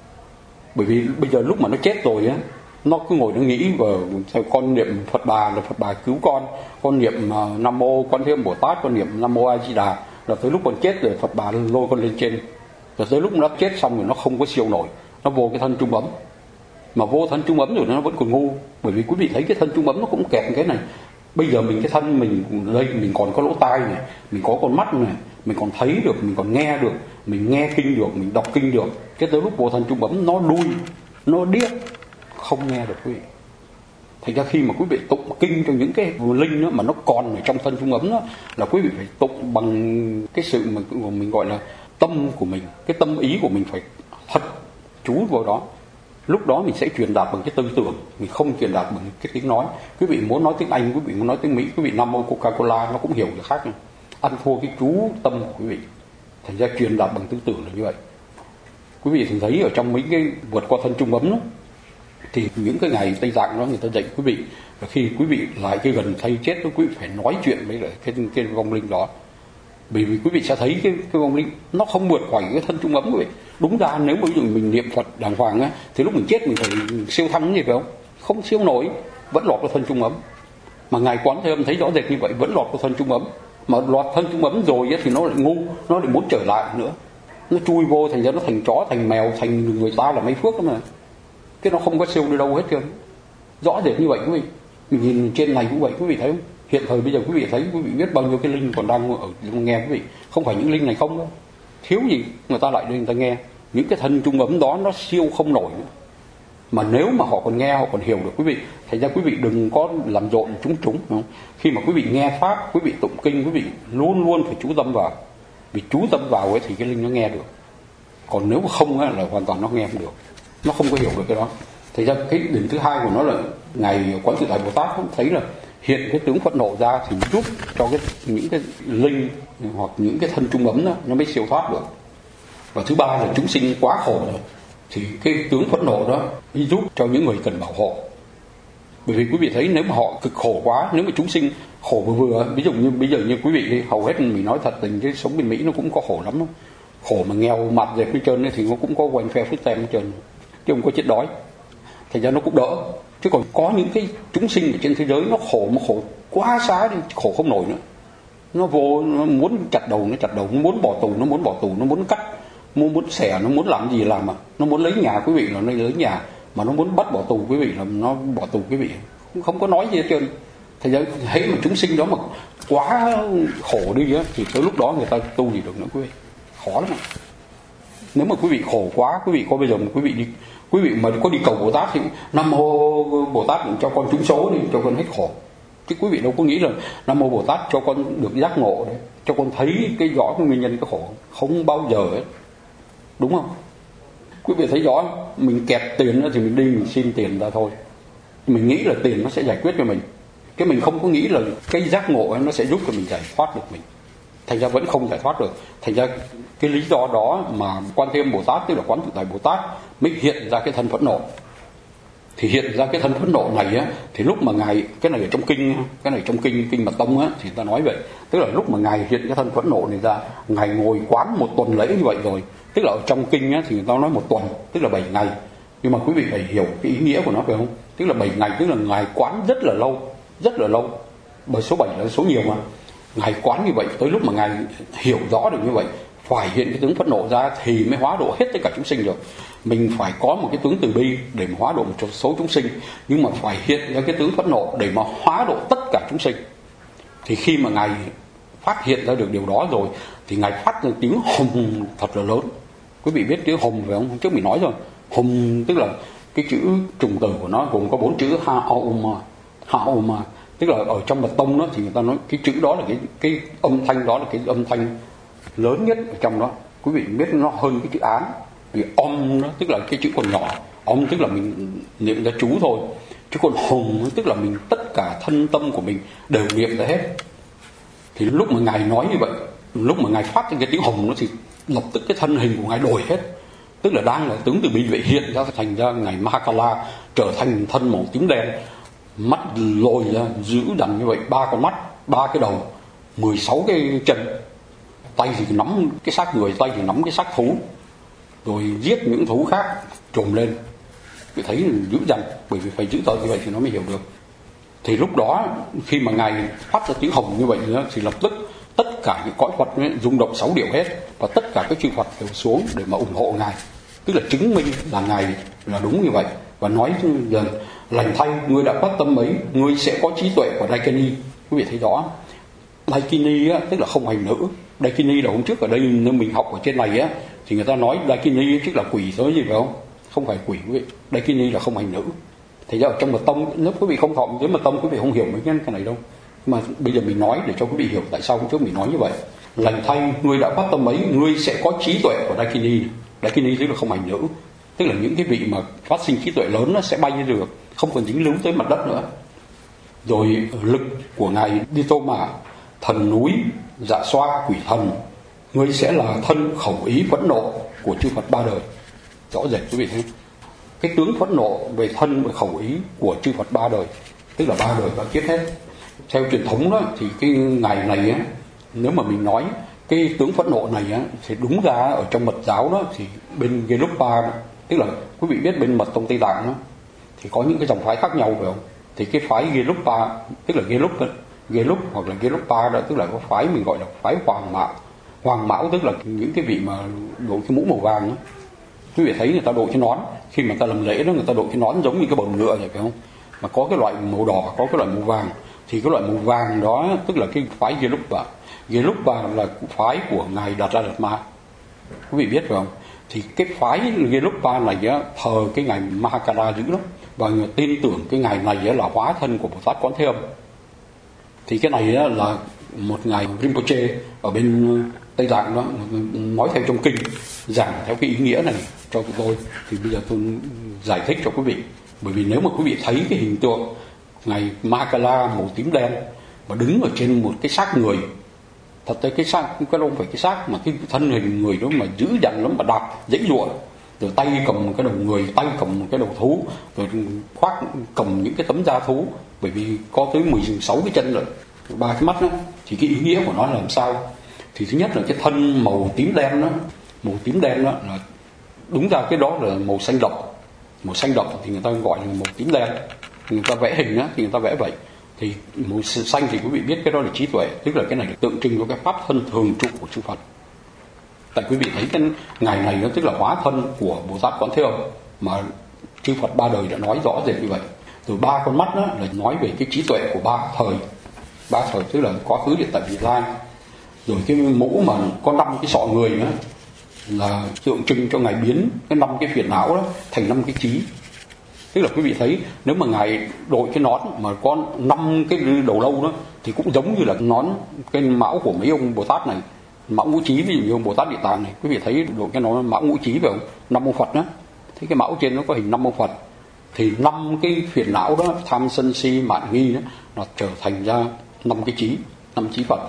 Bởi vì bây giờ lúc mà nó chết rồi á, nó cứ ngồi nó nghĩ vào con niệm Phật Bà là Phật Bà cứu con niệm Nam Mô Quan Thế Âm Bồ Tát, con niệm Nam Mô A Di Đà, là tới lúc con chết rồi Phật Bà lôi con lên trên. Rồi tới lúc nó chết xong rồi nó không có siêu nổi, nó vô cái thân trung ấm. Mà vô thân trung ấm rồi nó vẫn còn ngu. Bởi vì quý vị thấy cái thân trung ấm nó cũng kẹt cái này. Bây giờ mình cái thân mình đây, mình còn có lỗ tai này, mình có con mắt này, mình còn thấy được, mình còn nghe được, mình nghe kinh được, mình đọc kinh được. Cái tới lúc vô thân trung ấm nó đuôi, nó điếc, không nghe được quý vị. Thành ra khi mà quý vị tụng kinh cho những cái linh đó, mà nó còn ở trong thân trung ấm đó, là quý vị phải tụng bằng cái sự mà mình gọi là tâm của mình, cái tâm ý của mình phải thật chú vào đó. Lúc đó mình sẽ truyền đạt bằng cái tư tưởng, mình không truyền đạt bằng cái tiếng nói. Quý vị muốn nói tiếng Anh, quý vị muốn nói tiếng Mỹ, quý vị Nam Mô Coca-Cola nó cũng hiểu được khác. Ăn thua cái chú tâm của quý vị. Thành ra truyền đạt bằng tư tưởng là như vậy. Quý vị thường thấy ở trong mấy cái vượt qua thân trung ấm đó, thì những cái ngày Tây Tạng đó người ta dạy quý vị, và khi quý vị lại cái gần thay chết đó, quý vị phải nói chuyện với lại cái vong linh đó. Bởi vì quý vị sẽ thấy cái vong linh nó không vượt khỏi cái thân trung ấm quý vị. Đúng ra nếu mà ví dụ mình niệm Phật đàng hoàng á, thì lúc mình chết mình phải siêu thăng gì phải không? Không siêu nổi, vẫn lọt vào thân trung ấm. Mà ngài Quán Thế Âm thấy rõ rệt như vậy, vẫn lọt vào thân trung ấm. Mà lọt thân trung ấm rồi á, thì nó lại ngu, nó lại muốn trở lại nữa, nó chui vô, thành ra nó thành chó, thành mèo, thành người ta là mấy phước đó mà. Cái nó không có siêu đi đâu hết trơn. Rõ rệt như vậy quý vị. Mình nhìn trên này cũng vậy, quý vị thấy không? Hiện thời bây giờ quý vị thấy, quý vị biết bao nhiêu cái linh còn đang ở nghe quý vị. Không phải những linh này không đâu, thiếu gì người ta lại đây người ta nghe. Những cái thân trung ấm đó nó siêu không nổi nữa. Mà nếu mà họ còn nghe, họ còn hiểu được quý vị, thành ra quý vị đừng có làm rộn chúng không? Khi mà quý vị nghe pháp, quý vị tụng kinh, quý vị luôn luôn phải chú tâm vào. Vì chú tâm vào ấy thì cái linh nó nghe được. Còn nếu mà không ấy, là hoàn toàn nó nghe không được, nó không có hiểu được cái đó. Thành ra cái điểm thứ hai của nó là ngài Quán Tự Tại Bồ Tát cũng thấy là hiện cái tướng phẫn nộ ra thì giúp cho những cái linh hoặc những cái thân trung ấm đó nó mới siêu thoát được. Và thứ ba là chúng sinh quá khổ rồi thì cái tướng phẫn nộ đó giúp cho những người cần bảo hộ. Bởi vì quý vị thấy nếu mà họ cực khổ quá, nếu mà chúng sinh khổ vừa vừa, ví dụ như bây giờ như quý vị đi, hầu hết mình nói thật tình cái sống bên Mỹ nó cũng có khổ lắm đó. Khổ mà nghèo mặt dẹp hết trơn thì nó cũng có welfare system hết trơn, chứ không có chết đói. Thành ra nó cũng đỡ. Chứ còn có những cái chúng sinh ở trên thế giới nó khổ mà khổ quá xá đi, khổ không nổi nữa. Nó vô, nó muốn chặt đầu, nó muốn bỏ tù, nó muốn cắt, muốn xẻ, nó muốn làm gì làm mà. Nó muốn lấy nhà quý vị là nó lấy nhà, mà nó muốn bắt bỏ tù quý vị là nó bỏ tù quý vị. Không có nói gì hết trơn. Thành ra thấy mà chúng sinh đó mà quá khổ đi á thì tới lúc đó người ta tu gì được nữa quý vị. Khó lắm. Nếu mà quý vị khổ quá, quý vị có bây giờ mà quý vị mà có đi cầu Bồ Tát thì Nam Mô Bồ Tát cho con trúng số đi, cho con hết khổ. Chứ quý vị đâu có nghĩ là Nam Mô Bồ Tát cho con được giác ngộ đấy, cho con thấy cái rõ cái nguyên nhân cái khổ. Không bao giờ ấy. Đúng không? Quý vị thấy rõ, mình kẹt tiền thì mình đi mình xin tiền ra thôi. Mình nghĩ là tiền nó sẽ giải quyết cho mình. Cái mình không có nghĩ là cái giác ngộ ấy nó sẽ giúp cho mình giải thoát được mình. Thành ra vẫn không giải thoát được. Thành ra cái lý do đó mà Quan Thế Âm Bồ Tát, tức là Quán Tự Tại Bồ Tát mới hiện ra cái thân phẫn nộ. Thì hiện ra cái thân phẫn nộ này á, thì lúc mà ngài, cái này ở trong kinh Mật Tông á, thì ta nói vậy. Tức là lúc mà ngài hiện cái thân phẫn nộ này ra, ngài ngồi quán 1 tuần lễ như vậy rồi. Tức là ở trong kinh á, thì người ta nói 1 tuần, tức là 7 ngày. Nhưng mà quý vị phải hiểu cái ý nghĩa của nó phải không? Tức là 7 ngày, tức là ngài quán rất là lâu. Bởi số 7 là số nhiều mà. Ngài quán như vậy, tới lúc mà ngài hiểu rõ được như vậy, phải hiện cái tướng phẫn nộ ra thì mới hóa độ hết tất cả chúng sinh được. Mình phải có một cái tướng từ bi để mà hóa độ một số chúng sinh, nhưng mà phải hiện ra cái tướng phẫn nộ để mà hóa độ tất cả chúng sinh. Thì khi mà ngài phát hiện ra được điều đó rồi thì ngài phát ra tiếng hùng thật là lớn. Quý vị biết tiếng hùng phải không? Hôm trước mình nói rồi, hùng tức là cái chữ trùng từ của nó gồm có 4 chữ ha-o-ma. Tức là ở trong Mật Tông đó thì người ta nói cái chữ đó là cái âm thanh đó là cái âm thanh lớn nhất ở trong đó. Quý vị biết nó hơn cái chữ án. Vì om nó tức là cái chữ còn nhỏ, om tức là mình niệm ra chú thôi. Chứ còn hùng tức là mình tất cả thân tâm của mình đều niệm ra hết. Thì lúc mà ngài nói như vậy, lúc mà ngài phát ra cái tiếng hùng nó thì lập tức cái thân hình của ngài đổi hết. Tức là đang là tướng từ bi vậy hiện ra thành ra ngài Mahakala trở thành thân màu tím đen, mắt lồi ra dữ dằn như vậy, 3 con mắt, 3 cái đầu, 16 cái chân, tay thì nắm cái xác người, tay thì nắm cái xác thú, rồi giết những thú khác trồm lên. Thì thấy dữ dằn, bởi vì phải giữ tợn như vậy thì nó mới hiểu được. Thì lúc đó khi mà ngài phát ra tiếng hồng như vậy nữa, thì lập tức tất cả những cõi Phật rung động 6 điệu hết, và tất cả các chư Phật đều xuống để mà ủng hộ ngài, tức là chứng minh là ngài là đúng như vậy, và nói rằng lành thay ngươi đã phát tâm ấy, ngươi sẽ có trí tuệ của Daikini. Quý vị thấy rõ, Daikini á, tức là không hành nữ. Daikini là hôm trước ở đây nếu mình học ở trên này á, thì người ta nói Daikini tức là quỷ tới gì phải không? Không phải quỷ quý vị. Daikini là không hành nữ. Thì ra ở trong Mật Tông, nếu quý vị không học với Mật Tông, quý vị không hiểu mấy cái này đâu. Mà bây giờ mình nói để cho quý vị hiểu tại sao hôm trước mình nói như vậy. Lành thay ngươi đã phát tâm ấy, ngươi sẽ có trí tuệ của Daikini. Daikini tức là không hành nữ, tức là những cái vị mà phát sinh trí tuệ lớn nó sẽ bay lên được, không còn dính líu tới mặt đất nữa. Rồi lực của ngài Ditoma, thần núi, dạ xoa, quỷ thần, ngươi sẽ là thân khẩu ý phẫn nộ của chư Phật 3 đời. Rõ rệt quý vị thấy cái tướng phẫn nộ về thân và khẩu ý của chư Phật 3 đời, tức là 3 đời đã chết hết. Theo truyền thống đó thì cái ngày này á, nếu mà mình nói cái tướng phẫn nộ này á, thì đúng ra ở trong Mật giáo đó thì bên Gelugpa, tức là quý vị biết bên Mật Tông Tây Tạng đó, thì có những cái dòng phái khác nhau phải không? Thì cái phái Gelugpa, tức là Gelug hoặc là Gelugpa đó, tức là có phái mình gọi là phái Hoàng Mão, tức là những cái vị mà đội cái mũ màu vàng đó. Quý vị thấy người ta đội cái nón, khi mà người ta làm lễ đó người ta đội cái nón giống như cái bồng ngựa vậy phải không? Mà có cái loại màu đỏ, có cái loại màu vàng. Thì cái loại màu vàng đó tức là cái phái Gelugpa. Gelugpa là phái của ngài Đạt Ra Đạt Ma. Quý vị biết phải không? Thì cái phái Gelugpa này á, thờ cái ngài Mahakala dữ lắm, và người tin tưởng cái ngài này á, là hóa thân của Bồ Tát Quán Thế Âm. Thì cái này á, là một ngài Rinpoche ở bên Tây Tạng đó nói theo trong kinh, giảng theo cái ý nghĩa này cho tôi. Thì bây giờ tôi giải thích cho quý vị, bởi vì nếu mà quý vị thấy cái hình tượng ngài Makala màu tím đen và đứng ở trên một cái xác người. Thật tới cái xác, cái đâu phải cái xác mà cái thân hình người đó mà dữ dằn lắm, mà đạp dãy giụa, rồi tay cầm một cái đầu người, tay cầm một cái đầu thú, rồi khoác cầm những cái tấm da thú, bởi vì có tới 16 cái chân rồi, 3 cái mắt đó. Thì cái ý nghĩa của nó là làm sao? Thì thứ nhất là cái thân màu tím đen đó, màu tím đen đó là đúng ra cái đó là màu xanh độc. Màu xanh độc thì người ta gọi là màu tím đen, người ta vẽ hình đó thì người ta vẽ vậy. Thì màu xanh thì quý vị biết cái đó là trí tuệ, tức là cái này là tượng trưng cho cái pháp thân thường trụ của chư Phật. Tại quý vị thấy cái ngày này nó tức là hóa thân của Bồ Tát Quán Thế Âm mà chư Phật ba đời đã nói rõ rệt như vậy. Rồi 3 con mắt đó là nói về cái trí tuệ của 3 thời, tức là quá khứ, hiện tại, vị lai. Rồi cái mũ mà có 5 cái sọ người đó là tượng trưng cho ngài biến cái 5 cái phiền não đó thành 5 cái trí. Tức là quý vị thấy nếu mà ngài đội cái nón mà có 5 cái đầu lâu đó thì cũng giống như là nón cái mão của mấy ông Bồ Tát này, mão ngũ trí, ví dụ như ông Bồ Tát Địa Tạng này, quý vị thấy đội cái nón mão ngũ trí phải không? 5 ông Phật đó, thế cái mão trên nó có hình 5 ông Phật, thì 5 cái phiền não đó, tham sân si mạn nghi đó, nó trở thành ra 5 cái trí, 5 trí Phật.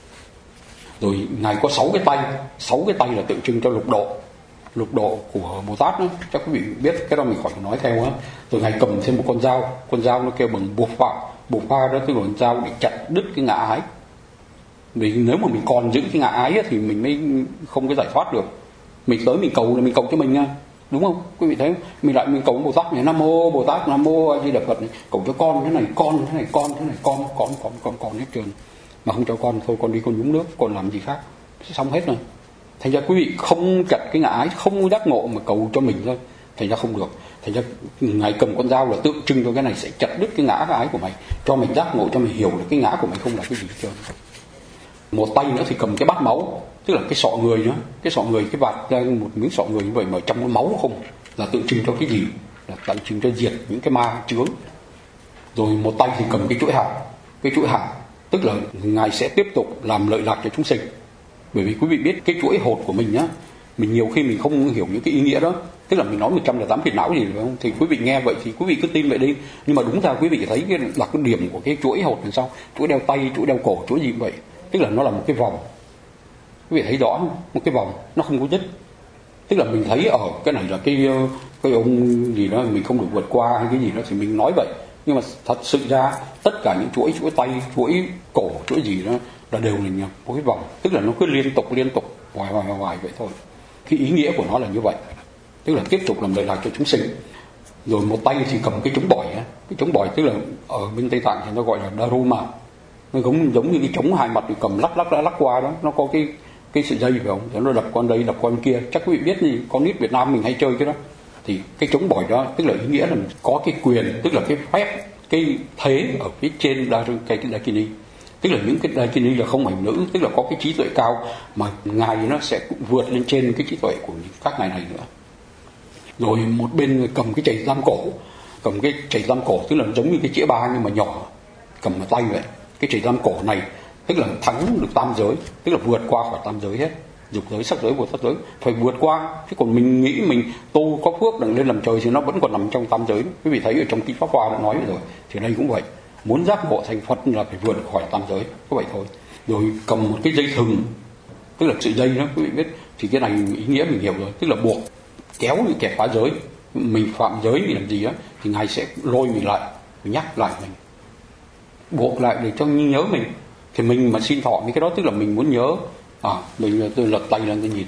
Rồi ngài có 6 cái tay là tượng trưng cho lục độ của Bồ Tát đó, chắc quý vị biết cái đó mình khỏi nói theo á. Rồi ngài cầm thêm một con dao nó kêu bằng buộc pha đó, tức là con dao để chặt đứt cái ngã ái. Vì nếu mà mình còn giữ cái ngã ái á, thì mình mới không có giải thoát được. Mình tới mình cầu là mình cầu cho mình nha, đúng không? Quý vị thấy mình cầu Bồ Tát này, Nam mô Bồ Tát, Nam mô A Di Đà Phật này, cầu cho con thế này, con hết trơn. Mà không cho con thôi, con đi con nhúng nước, con làm gì khác, xong hết rồi. Thành ra quý vị không chặt cái ngã ái, không giác ngộ mà cầu cho mình thôi, thành ra không được. Thành ra ngài cầm con dao là tượng trưng cho cái này, sẽ chặt đứt cái ngã cái ái của mày, cho mình giác ngộ, cho mình hiểu được cái ngã của mày không là cái gì hết trơn. Một tay nữa thì cầm cái bát máu, tức là cái sọ người nữa, cái sọ người, cái vạt ra một miếng sọ người như vậy mà trong cái máu không, là tượng trưng cho cái gì? Là tượng trưng cho diệt những cái ma chướng. Rồi một tay thì cầm cái chuỗi hạt, tức là ngài sẽ tiếp tục làm lợi lạc cho chúng sinh. Bởi vì quý vị biết cái chuỗi hột của mình nhá, mình nhiều khi mình không hiểu những cái ý nghĩa đó, tức là mình nói 108 phiền não gì phải không? Thì quý vị nghe vậy thì quý vị cứ tin vậy đi, nhưng mà đúng ra quý vị thấy cái là cái điểm của cái chuỗi hột là sao? Chuỗi đeo tay, chuỗi đeo cổ, chuỗi gì vậy? Tức là nó là một cái vòng. Quý vị thấy rõ không? Một cái vòng nó không có dứt. Tức là mình thấy ở cái này là cái ông gì đó mình không được vượt qua hay cái gì đó thì mình nói vậy, nhưng mà thật sự ra tất cả những chuỗi tay, chuỗi cổ, chuỗi gì đó là đều là một cái vòng, tức là nó cứ liên tục hoài vậy thôi. Cái ý nghĩa của nó là như vậy, tức là tiếp tục làm lợi lạc cho chúng sinh. Rồi một tay thì cầm cái trống bỏi, cái trống bỏi tức là ở bên Tây Tạng thì nó gọi là Daruma, nó giống như cái trống hai mặt thì cầm lắc qua đó, nó có cái sợi dây phải không? Thì nó đập con đây đập con kia, chắc quý vị biết gì, con nít Việt Nam mình hay chơi cái đó. Thì cái trống bỏi đó tức là ý nghĩa là có cái quyền, tức là cái phép, cái thế ở phía trên cái Dakini. Tức là những cái Dakini là không phải nữ, tức là có cái trí tuệ cao mà ngài nó sẽ vượt lên trên cái trí tuệ của các ngài này nữa. Rồi một bên cầm cái chày giam cổ, tức là giống như cái chĩa ba nhưng mà nhỏ, cầm ở tay vậy. Cái chày giam cổ này tức là thắng được tam giới, tức là vượt qua khỏi tam giới hết, dục giới, sắc giới, vô sắc giới, phải vượt qua. Chứ còn mình nghĩ mình tu có phước đừng lên làm trời thì nó vẫn còn nằm trong tam giới. Quý vị thấy ở trong kinh Pháp Hoa đã nói rồi, thì đây cũng vậy, muốn giác ngộ thành Phật là phải vượt khỏi tam giới, có vậy thôi. Rồi cầm một cái dây thừng, tức là sợi dây đó, quý vị biết, thì cái này ý nghĩa mình hiểu rồi, tức là buộc, kéo những kẻ phá giới, mình phạm giới mình làm gì á thì ngài sẽ lôi mình lại, nhắc lại mình, buộc lại để cho nhớ mình. Thì mình mà xin thọ mấy cái đó tức là mình muốn nhớ, mình tôi lật tay lên tôi nhìn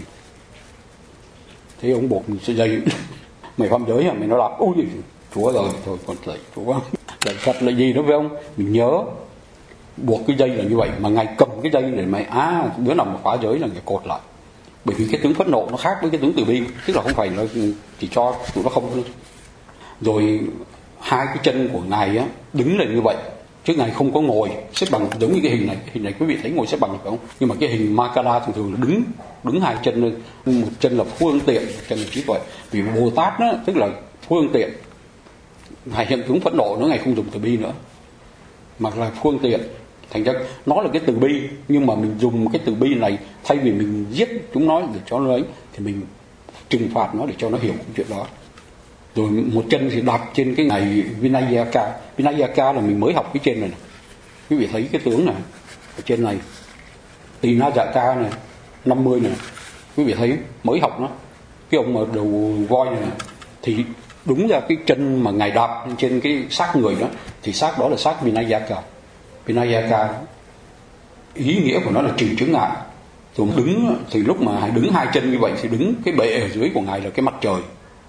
thấy ông buộc mình sợi dây mày phạm giới à? Mình nói là ôi Chúa rồi thôi còn lại Chúa lại Phật là gì đó phải không? Mình nhớ buộc cái dây là như vậy, mà ngài cầm cái dây để mày đứa nào mà phá giới là ngài cột lại. Bởi vì cái tướng phẫn nộ nó khác với cái tướng từ bi, tức là không phải là chỉ cho tụi nó không thôi. Rồi hai cái chân của ngài á đứng lên như vậy, chứ ngài không có ngồi xếp bằng giống như cái hình này quý vị thấy ngồi xếp bằng phải không? Nhưng mà cái hình Makala thường là đứng hai chân lên, một chân là phương tiện, một chân là trí tuệ. Vì Bồ Tát đó tức là phương tiện, ngài hiện tướng phẫn nộ nữa, ngài không dùng từ bi nữa mà là phương tiện. Thành ra nó là cái từ bi, nhưng mà mình dùng cái từ bi này thay vì mình giết chúng nó để cho nó ấy thì mình trừng phạt nó để cho nó hiểu cái chuyện đó. Rồi một chân thì đạp trên cái ngày Vinayaka. Vinayaka là mình mới học cái trên này, quý vị thấy cái tướng này ở trên này, Tinajaka này 50 này, quý vị thấy mới học nó, cái ông mà đầu voi này, thì đúng ra cái chân mà ngài đạp trên cái xác người đó thì xác đó là xác Vinayaka. Vinayaka ý nghĩa của nó là trừ chướng ngại. Rồi đứng thì lúc mà đứng hai chân như vậy thì đứng cái bệ ở dưới của ngài là cái mặt trời,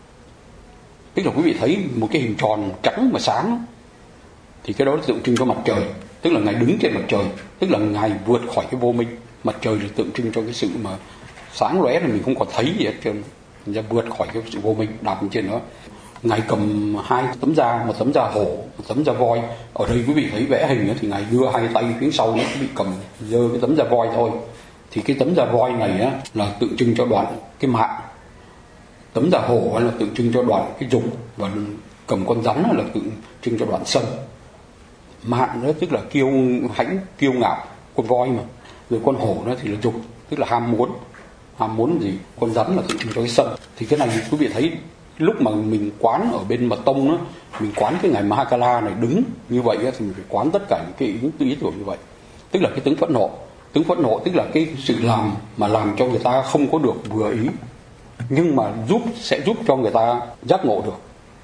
tức là quý vị thấy một cái hình tròn trắng mà sáng, thì cái đó tượng trưng cho mặt trời, tức là ngài đứng trên mặt trời, tức là ngài vượt khỏi cái vô minh. Mặt trời là tượng trưng cho cái sự mà sáng lóe, là mình không còn thấy gì hết trơn, ra vượt khỏi cái sự vô minh, đạp trên đó. Ngài cầm hai tấm da, một tấm da hổ, một tấm da voi. Ở đây quý vị thấy vẽ hình thì ngài đưa hai tay phía sau nó bị cầm giơ cái tấm da voi thôi. Thì cái tấm da voi này á, là tượng trưng cho đoạn cái mạng, tấm da hổ là tượng trưng cho đoạn cái dục, và cầm con rắn là tượng trưng cho đoạn sân. Mạng đó tức là kiêu hãnh kiêu ngạo, con voi mà. Rồi con hổ đó thì là dục, tức là ham muốn gì. Con rắn là tượng trưng cho cái sân. Thì cái này quý vị thấy lúc mà mình quán ở bên mật tông đó, mình quán cái ngày Mahakala này đứng như vậy á, thì mình phải quán tất cả những cái ý tưởng như vậy. Tức là cái tướng phẫn nộ. Tướng phẫn nộ tức là cái sự làm mà làm cho người ta không có được vừa ý, nhưng mà sẽ giúp cho người ta giác ngộ được.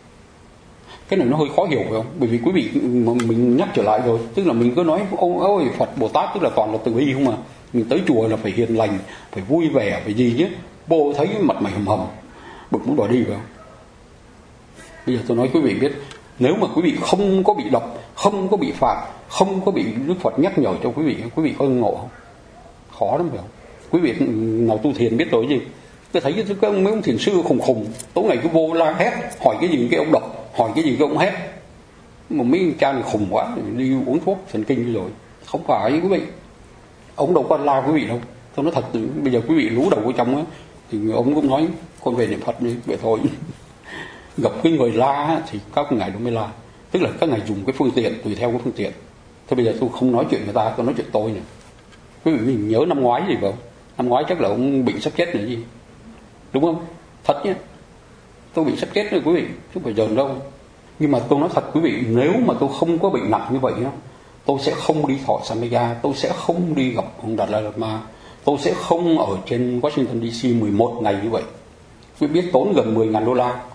Cái này nó hơi khó hiểu phải không? Bởi vì quý vị mình nhắc trở lại rồi, tức là mình cứ nói ông ơi Phật Bồ Tát tức là toàn là từ bi không mà. Mình tới chùa là phải hiền lành, phải vui vẻ, phải gì chứ. Bộ thấy mặt mày hầm hầm, bực muốn đòi đi phải không? Bây giờ tôi nói quý vị biết, nếu mà quý vị không có bị độc, không có bị phạt, không có bị Đức Phật nhắc nhở cho quý vị có ngộ không? Khó lắm phải không? Quý vị nào tu thiền biết rồi gì. Tôi thấy mấy ông thiền sư khùng tối ngày cứ vô la hét, hỏi cái gì cái ông độc, hỏi cái gì cái ông hét. Mà mấy cha này khùng quá, đi uống thuốc thần kinh rồi. Không phải quý vị, ông đâu có la quý vị đâu. Tôi nói thật, bây giờ quý vị lú đầu ở trong á, thì ông cũng nói con về niệm Phật đi, vậy thôi. Gặp cái người la thì các ngài đâu mới la, tức là các ngài dùng cái phương tiện tùy theo cái phương tiện. Thế bây giờ tôi không nói chuyện người ta, tôi nói chuyện tôi nè. Quý vị mình nhớ năm ngoái gì không? Năm ngoái chắc là ông bị sắp chết nữa gì, đúng không? Thật nhé, tôi bị sắp chết rồi quý vị, chứ không phải giỡn đâu. Nhưng mà tôi nói thật quý vị, nếu mà tôi không có bệnh nặng như vậy á, tôi sẽ không đi thọ Samaya, tôi sẽ không đi gặp ông Đạt Lai Lạt Ma, tôi sẽ không ở trên Washington DC 11 ngày như vậy. Quý vị biết tốn gần 10.000 đô la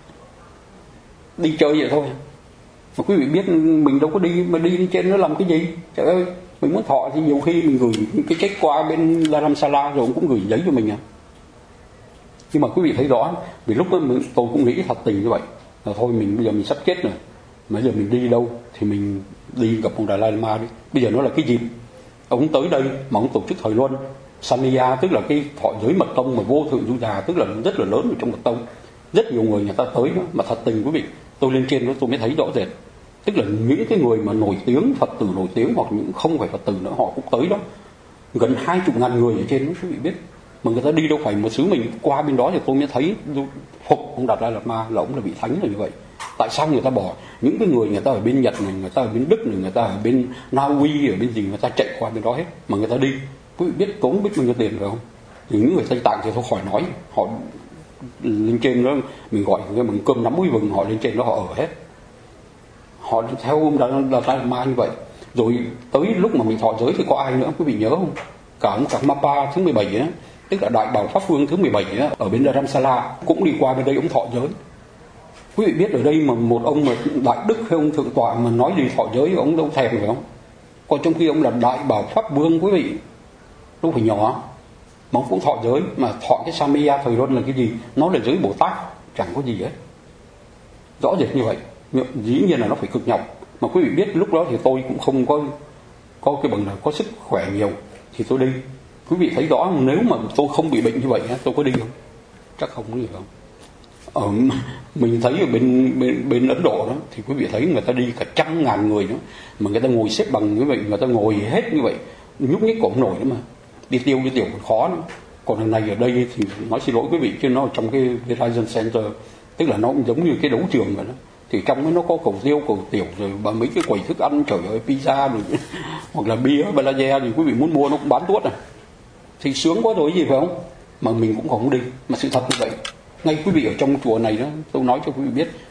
đi chơi vậy thôi. Mà quý vị biết mình đâu có đi, mà đi trên nó làm cái gì? Trời ơi, mình muốn thọ thì nhiều khi mình gửi cái check qua bên Dharamsala rồi ông cũng gửi giấy cho mình à. Nhưng mà quý vị thấy rõ, vì lúc đó tôi cũng nghĩ thật tình như vậy, là thôi mình bây giờ mình sắp chết rồi, mà bây giờ mình đi đâu thì mình đi gặp ông Đạt Lai Lạt Ma đi. Bây giờ nó là cái dịp ông tới đây mà ông tổ chức thời luân Samaya, tức là cái thọ giới mật tông mà vô thượng du già, tức là rất là lớn ở trong mật tông, rất nhiều người ta tới đó. Mà thật tình quý vị, tôi lên trên đó tôi mới thấy rõ rệt, tức là những cái người mà nổi tiếng, Phật tử nổi tiếng hoặc những không phải Phật tử nữa, họ cũng tới đó, gần 20.000 người ở trên đó quý vị biết. Mà người ta đi đâu phải một xứ mình, qua bên đó thì tôi mới thấy phục ông Đạt Lai Lạt Ma là ông là vị thánh là như vậy. Tại sao người ta bỏ những cái người ta ở bên Nhật này, người ta ở bên Đức này, người ta ở bên Na Uy, ở bên gì, người ta chạy qua bên đó hết mà người ta đi. Quý vị biết tốn biết bao nhiêu tiền phải không? Thì những người Tây Tạng thì tôi khỏi nói, họ lên trên đó mình gọi cái bằng cơm nắm muối vừng, họ lên trên đó họ ở hết, họ theo ông Đạt Lai Lạt Ma như vậy. Rồi tới lúc mà mình thọ giới thì có ai nữa quý vị nhớ không? Cả ông Karmapa thứ 17 á, tức là Đại Bảo Pháp Vương thứ 17 á, ở bên Dharamsala cũng đi qua bên đây ông thọ giới. Quý vị biết ở đây mà một ông mà Đại Đức hay ông Thượng Tọa mà nói đi thọ giới ông đâu thèm phải không? Còn trong khi ông là Đại Bảo Pháp Vương quý vị, đâu phải nhỏ, mà ông cũng thọ giới. Mà thọ cái Samaya thời luân là cái gì? Nó là giới Bồ Tát, chẳng có gì hết, rõ rệt như vậy. Dĩ nhiên là nó phải cực nhọc. Mà quý vị biết lúc đó thì tôi cũng không có cái bằng là có sức khỏe nhiều thì tôi đi. Quý vị thấy rõ không? Nếu mà tôi không bị bệnh như vậy tôi có đi không? Chắc không đi không. Ở mình thấy ở bên Ấn Độ đó thì quý vị thấy người ta đi cả 100.000 người đó, mà người ta ngồi xếp bằng như vậy, người ta ngồi hết như vậy, nhúc nhích cũng nổi nữa mà. Đi tiểu còn khó nữa. Còn lần này ở đây thì nói xin lỗi quý vị, chứ nó ở trong cái Verizon Center, tức là nó cũng giống như cái đấu trường vậy đó. Thì trong đó nó có cầu tiêu, cầu tiểu, rồi mấy cái quầy thức ăn, trời ơi, pizza rồi hoặc là bia, balaze thì quý vị muốn mua nó cũng bán tuốt à. Thì sướng quá rồi gì phải không? Mà mình cũng không đi. Mà sự thật như vậy, ngay quý vị ở trong chùa này đó, tôi nói cho quý vị biết,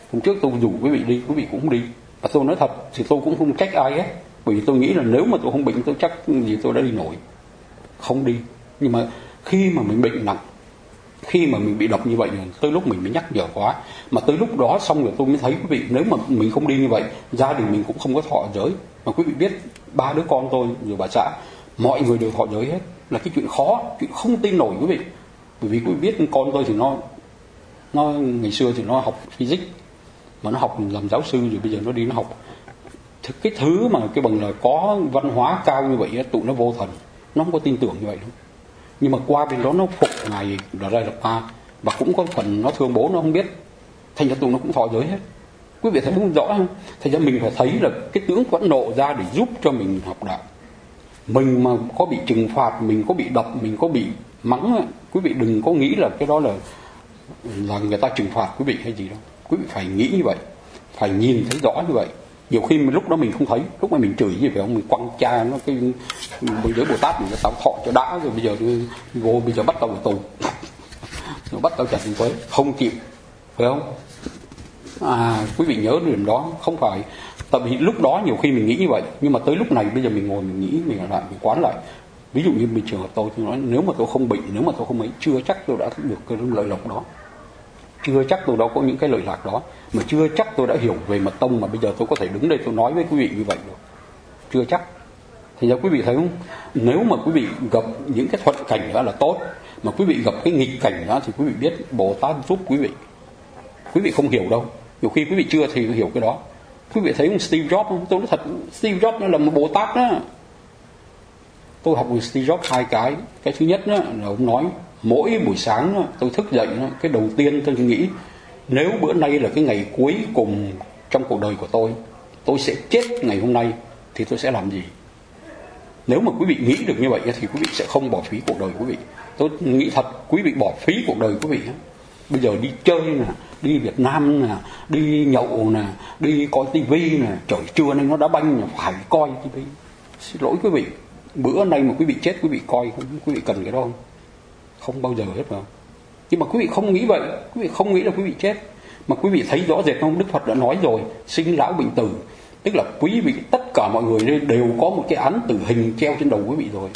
Hôm trước tôi rủ quý vị đi, quý vị cũng không đi. Và tôi nói thật thì tôi cũng không trách ai hết, bởi vì tôi nghĩ là nếu mà tôi không bệnh tôi chắc gì tôi đã đi nổi, không đi. Nhưng mà khi mà mình bệnh nặng, khi mà mình bị độc như vậy, tới lúc mình mới nhắc nhở quá. Mà tới lúc đó xong rồi tôi mới thấy quý vị, nếu mà mình không đi như vậy, gia đình mình cũng không có thọ giới. Mà quý vị biết 3 đứa con tôi rồi bà xã, mọi người đều thọ giới hết, là cái chuyện khó, chuyện không tin nổi quý vị. Bởi vì quý vị biết con tôi thì nó ngày xưa thì nó học physics, mà nó học làm giáo sư rồi bây giờ nó đi nó học cái thứ mà cái bằng là có văn hóa cao như vậy, tụi nó vô thần, nó không có tin tưởng như vậy đâu. Nhưng mà qua bên đó nó phục ngài là Ra Lập Ma, và cũng có phần nó thương bố nó không biết, thành ra tụi nó cũng thọ giới hết. Quý vị thấy không rõ không? Thành ra mình phải thấy là cái tướng phẫn nộ ra để giúp cho mình học đạo. Mình mà có bị trừng phạt, mình có bị đập, mình có bị mắng, quý vị đừng có nghĩ là cái đó là người ta trừng phạt quý vị hay gì đâu. Quý vị phải nghĩ như vậy, phải nhìn thấy rõ như vậy. Nhiều khi lúc đó mình không thấy, lúc mà mình chửi gì phải không, mình quăng cha nó cái bây giờ Bồ Tát mình tao thọ cho đã rồi, bây giờ vô bây giờ bắt tao vào tù nó bắt tao trả tiền thuế, không chịu, phải không? Quý vị nhớ điểm đó. Không phải tại vì lúc đó nhiều khi mình nghĩ như vậy, nhưng mà tới lúc này bây giờ mình ngồi mình nghĩ, mình lại mình quán lại. Ví dụ như mình trường hợp tôi thì nói, nếu mà tôi không bệnh, nếu mà tôi không ấy, chưa chắc tôi đã được cái lợi lộc đó, chưa chắc tôi đã có những cái lợi lạc đó, mà chưa chắc tôi đã hiểu về mật tông mà bây giờ tôi có thể đứng đây tôi nói với quý vị như vậy được, chưa chắc. Thì ra quý vị thấy không, nếu mà quý vị gặp những cái thuận cảnh đó là tốt, mà quý vị gặp cái nghịch cảnh đó thì quý vị biết Bồ Tát giúp quý vị. Quý vị không hiểu đâu, nhiều khi quý vị chưa thì hiểu cái đó. Quý vị thấy Steve Jobs không? Tôi nói thật, Steve Jobs nó là một Bồ Tát đó. Tôi học từ Steve Jobs 2 cái. Cái thứ nhất đó, là ông nói mỗi buổi sáng đó, tôi thức dậy đó, cái đầu tiên tôi nghĩ nếu bữa nay là cái ngày cuối cùng trong cuộc đời của tôi sẽ chết ngày hôm nay thì tôi sẽ làm gì? Nếu mà quý vị nghĩ được như vậy thì quý vị sẽ không bỏ phí cuộc đời quý vị. Tôi nghĩ thật, quý vị bỏ phí cuộc đời quý vị. Bây giờ đi chơi nè, đi Việt Nam nè, đi nhậu nè, đi coi tivi nè, trời trưa nay nó đá banh nè, phải coi tivi. Xin lỗi quý vị, bữa nay mà quý vị chết quý vị coi không? Quý vị cần cái đó không? Không bao giờ hết mà. Nhưng mà quý vị không nghĩ vậy, quý vị không nghĩ là quý vị chết, mà quý vị thấy rõ rệt không? Đức Phật đã nói rồi, sinh lão bệnh tử, tức là quý vị tất cả mọi người đều có một cái án tử hình treo trên đầu quý vị rồi.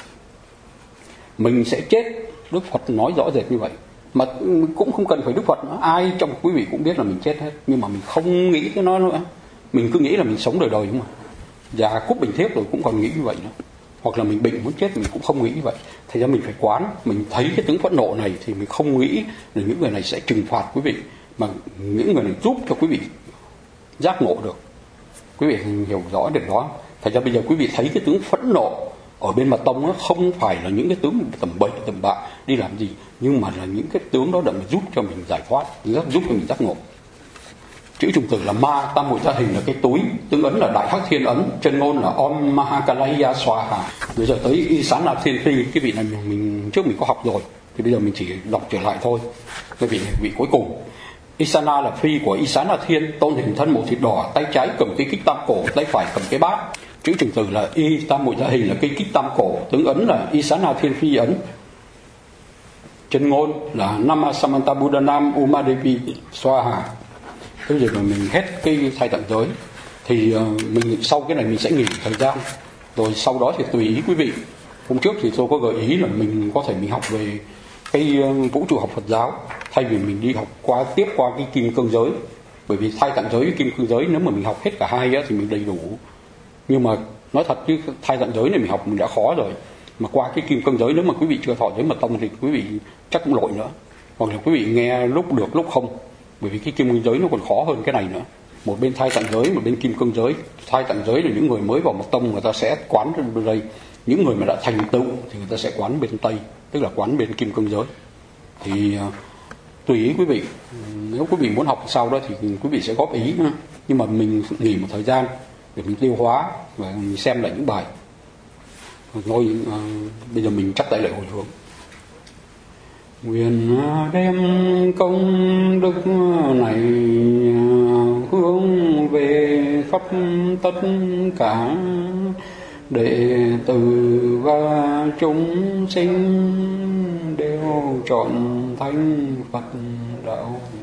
Mình sẽ chết, Đức Phật nói rõ rệt như vậy. Mà cũng không cần phải Đức Phật nữa, ai trong quý vị cũng biết là mình chết hết, nhưng mà mình không nghĩ cái nó nữa. Mình cứ nghĩ là mình sống đời đời không mà. Già cúp bình thiếp rồi cũng còn nghĩ như vậy nữa. Hoặc là mình bệnh muốn chết mình cũng không nghĩ như vậy. Thành ra mình phải quán, mình thấy cái tướng phẫn nộ này thì mình không nghĩ là những người này sẽ trừng phạt quý vị, mà những người này giúp cho quý vị giác ngộ được. Quý vị hiểu rõ điều đó. Thành ra bây giờ quý vị thấy cái tướng phẫn nộ ở bên mật tông nó không phải là những cái tướng tầm bậy tầm bạ đi làm gì, nhưng mà là những cái tướng đó để mà giúp cho mình giải thoát, giúp cho mình giác ngộ. Chữ trùng tử là ma, tam muội gia hình là cái túi, tương ấn là đại hắc thiên ấn, chân ngôn là Om Mahakalaya Swaha. Bây giờ tới Isana Thiên Phi, cái vị này mình trước mình có học rồi, thì bây giờ mình chỉ đọc trở lại thôi. Cái vị cuối cùng, Isana là phi của Isana Thiên, tôn hình thân màu thịt đỏ, tay trái cầm cái kích tam cổ, tay phải cầm cái bát. Chữ trùng tử là y, tam muội gia hình là cái kích tam cổ, tướng ấn là Isana Thiên Phi ấn. Chân ngôn là Nama Samanta Buddhanam Umadevi Swaha. Bây giờ mà mình hết cái thay tận giới thì mình sau cái này mình sẽ nghỉ thời gian, rồi sau đó thì tùy ý quý vị. Hôm trước thì tôi có gợi ý là mình có thể mình học về cái vũ trụ học Phật giáo, thay vì mình đi học tiếp qua cái kim cương giới. Bởi vì thay tận giới với kim cương giới nếu mà mình học hết cả hai á, thì mình đầy đủ. Nhưng mà nói thật chứ thay tận giới này mình học mình đã khó rồi, mà qua cái kim cương giới nếu mà quý vị chưa thọ giới mật tông thì quý vị chắc cũng lội nữa, hoặc là quý vị nghe lúc được lúc không. Bởi vì cái kim cương giới nó còn khó hơn cái này nữa. Một bên thay tận giới, một bên kim cương giới. Thay tận giới là những người mới vào mật tông, người ta sẽ quán bên đây. Những người mà đã thành tựu thì người ta sẽ quán bên tây, tức là quán bên kim cương giới. Thì tùy ý quý vị. Nếu quý vị muốn học sau đó thì quý vị sẽ góp ý. Nhưng mà mình nghỉ một thời gian để mình tiêu hóa và mình xem lại những bài. Rồi bây giờ mình chắp tay lại hồi hướng. Nguyện đem công đức này hướng về khắp tất cả đệ tử và chúng sinh đều trọn thánh Phật đạo.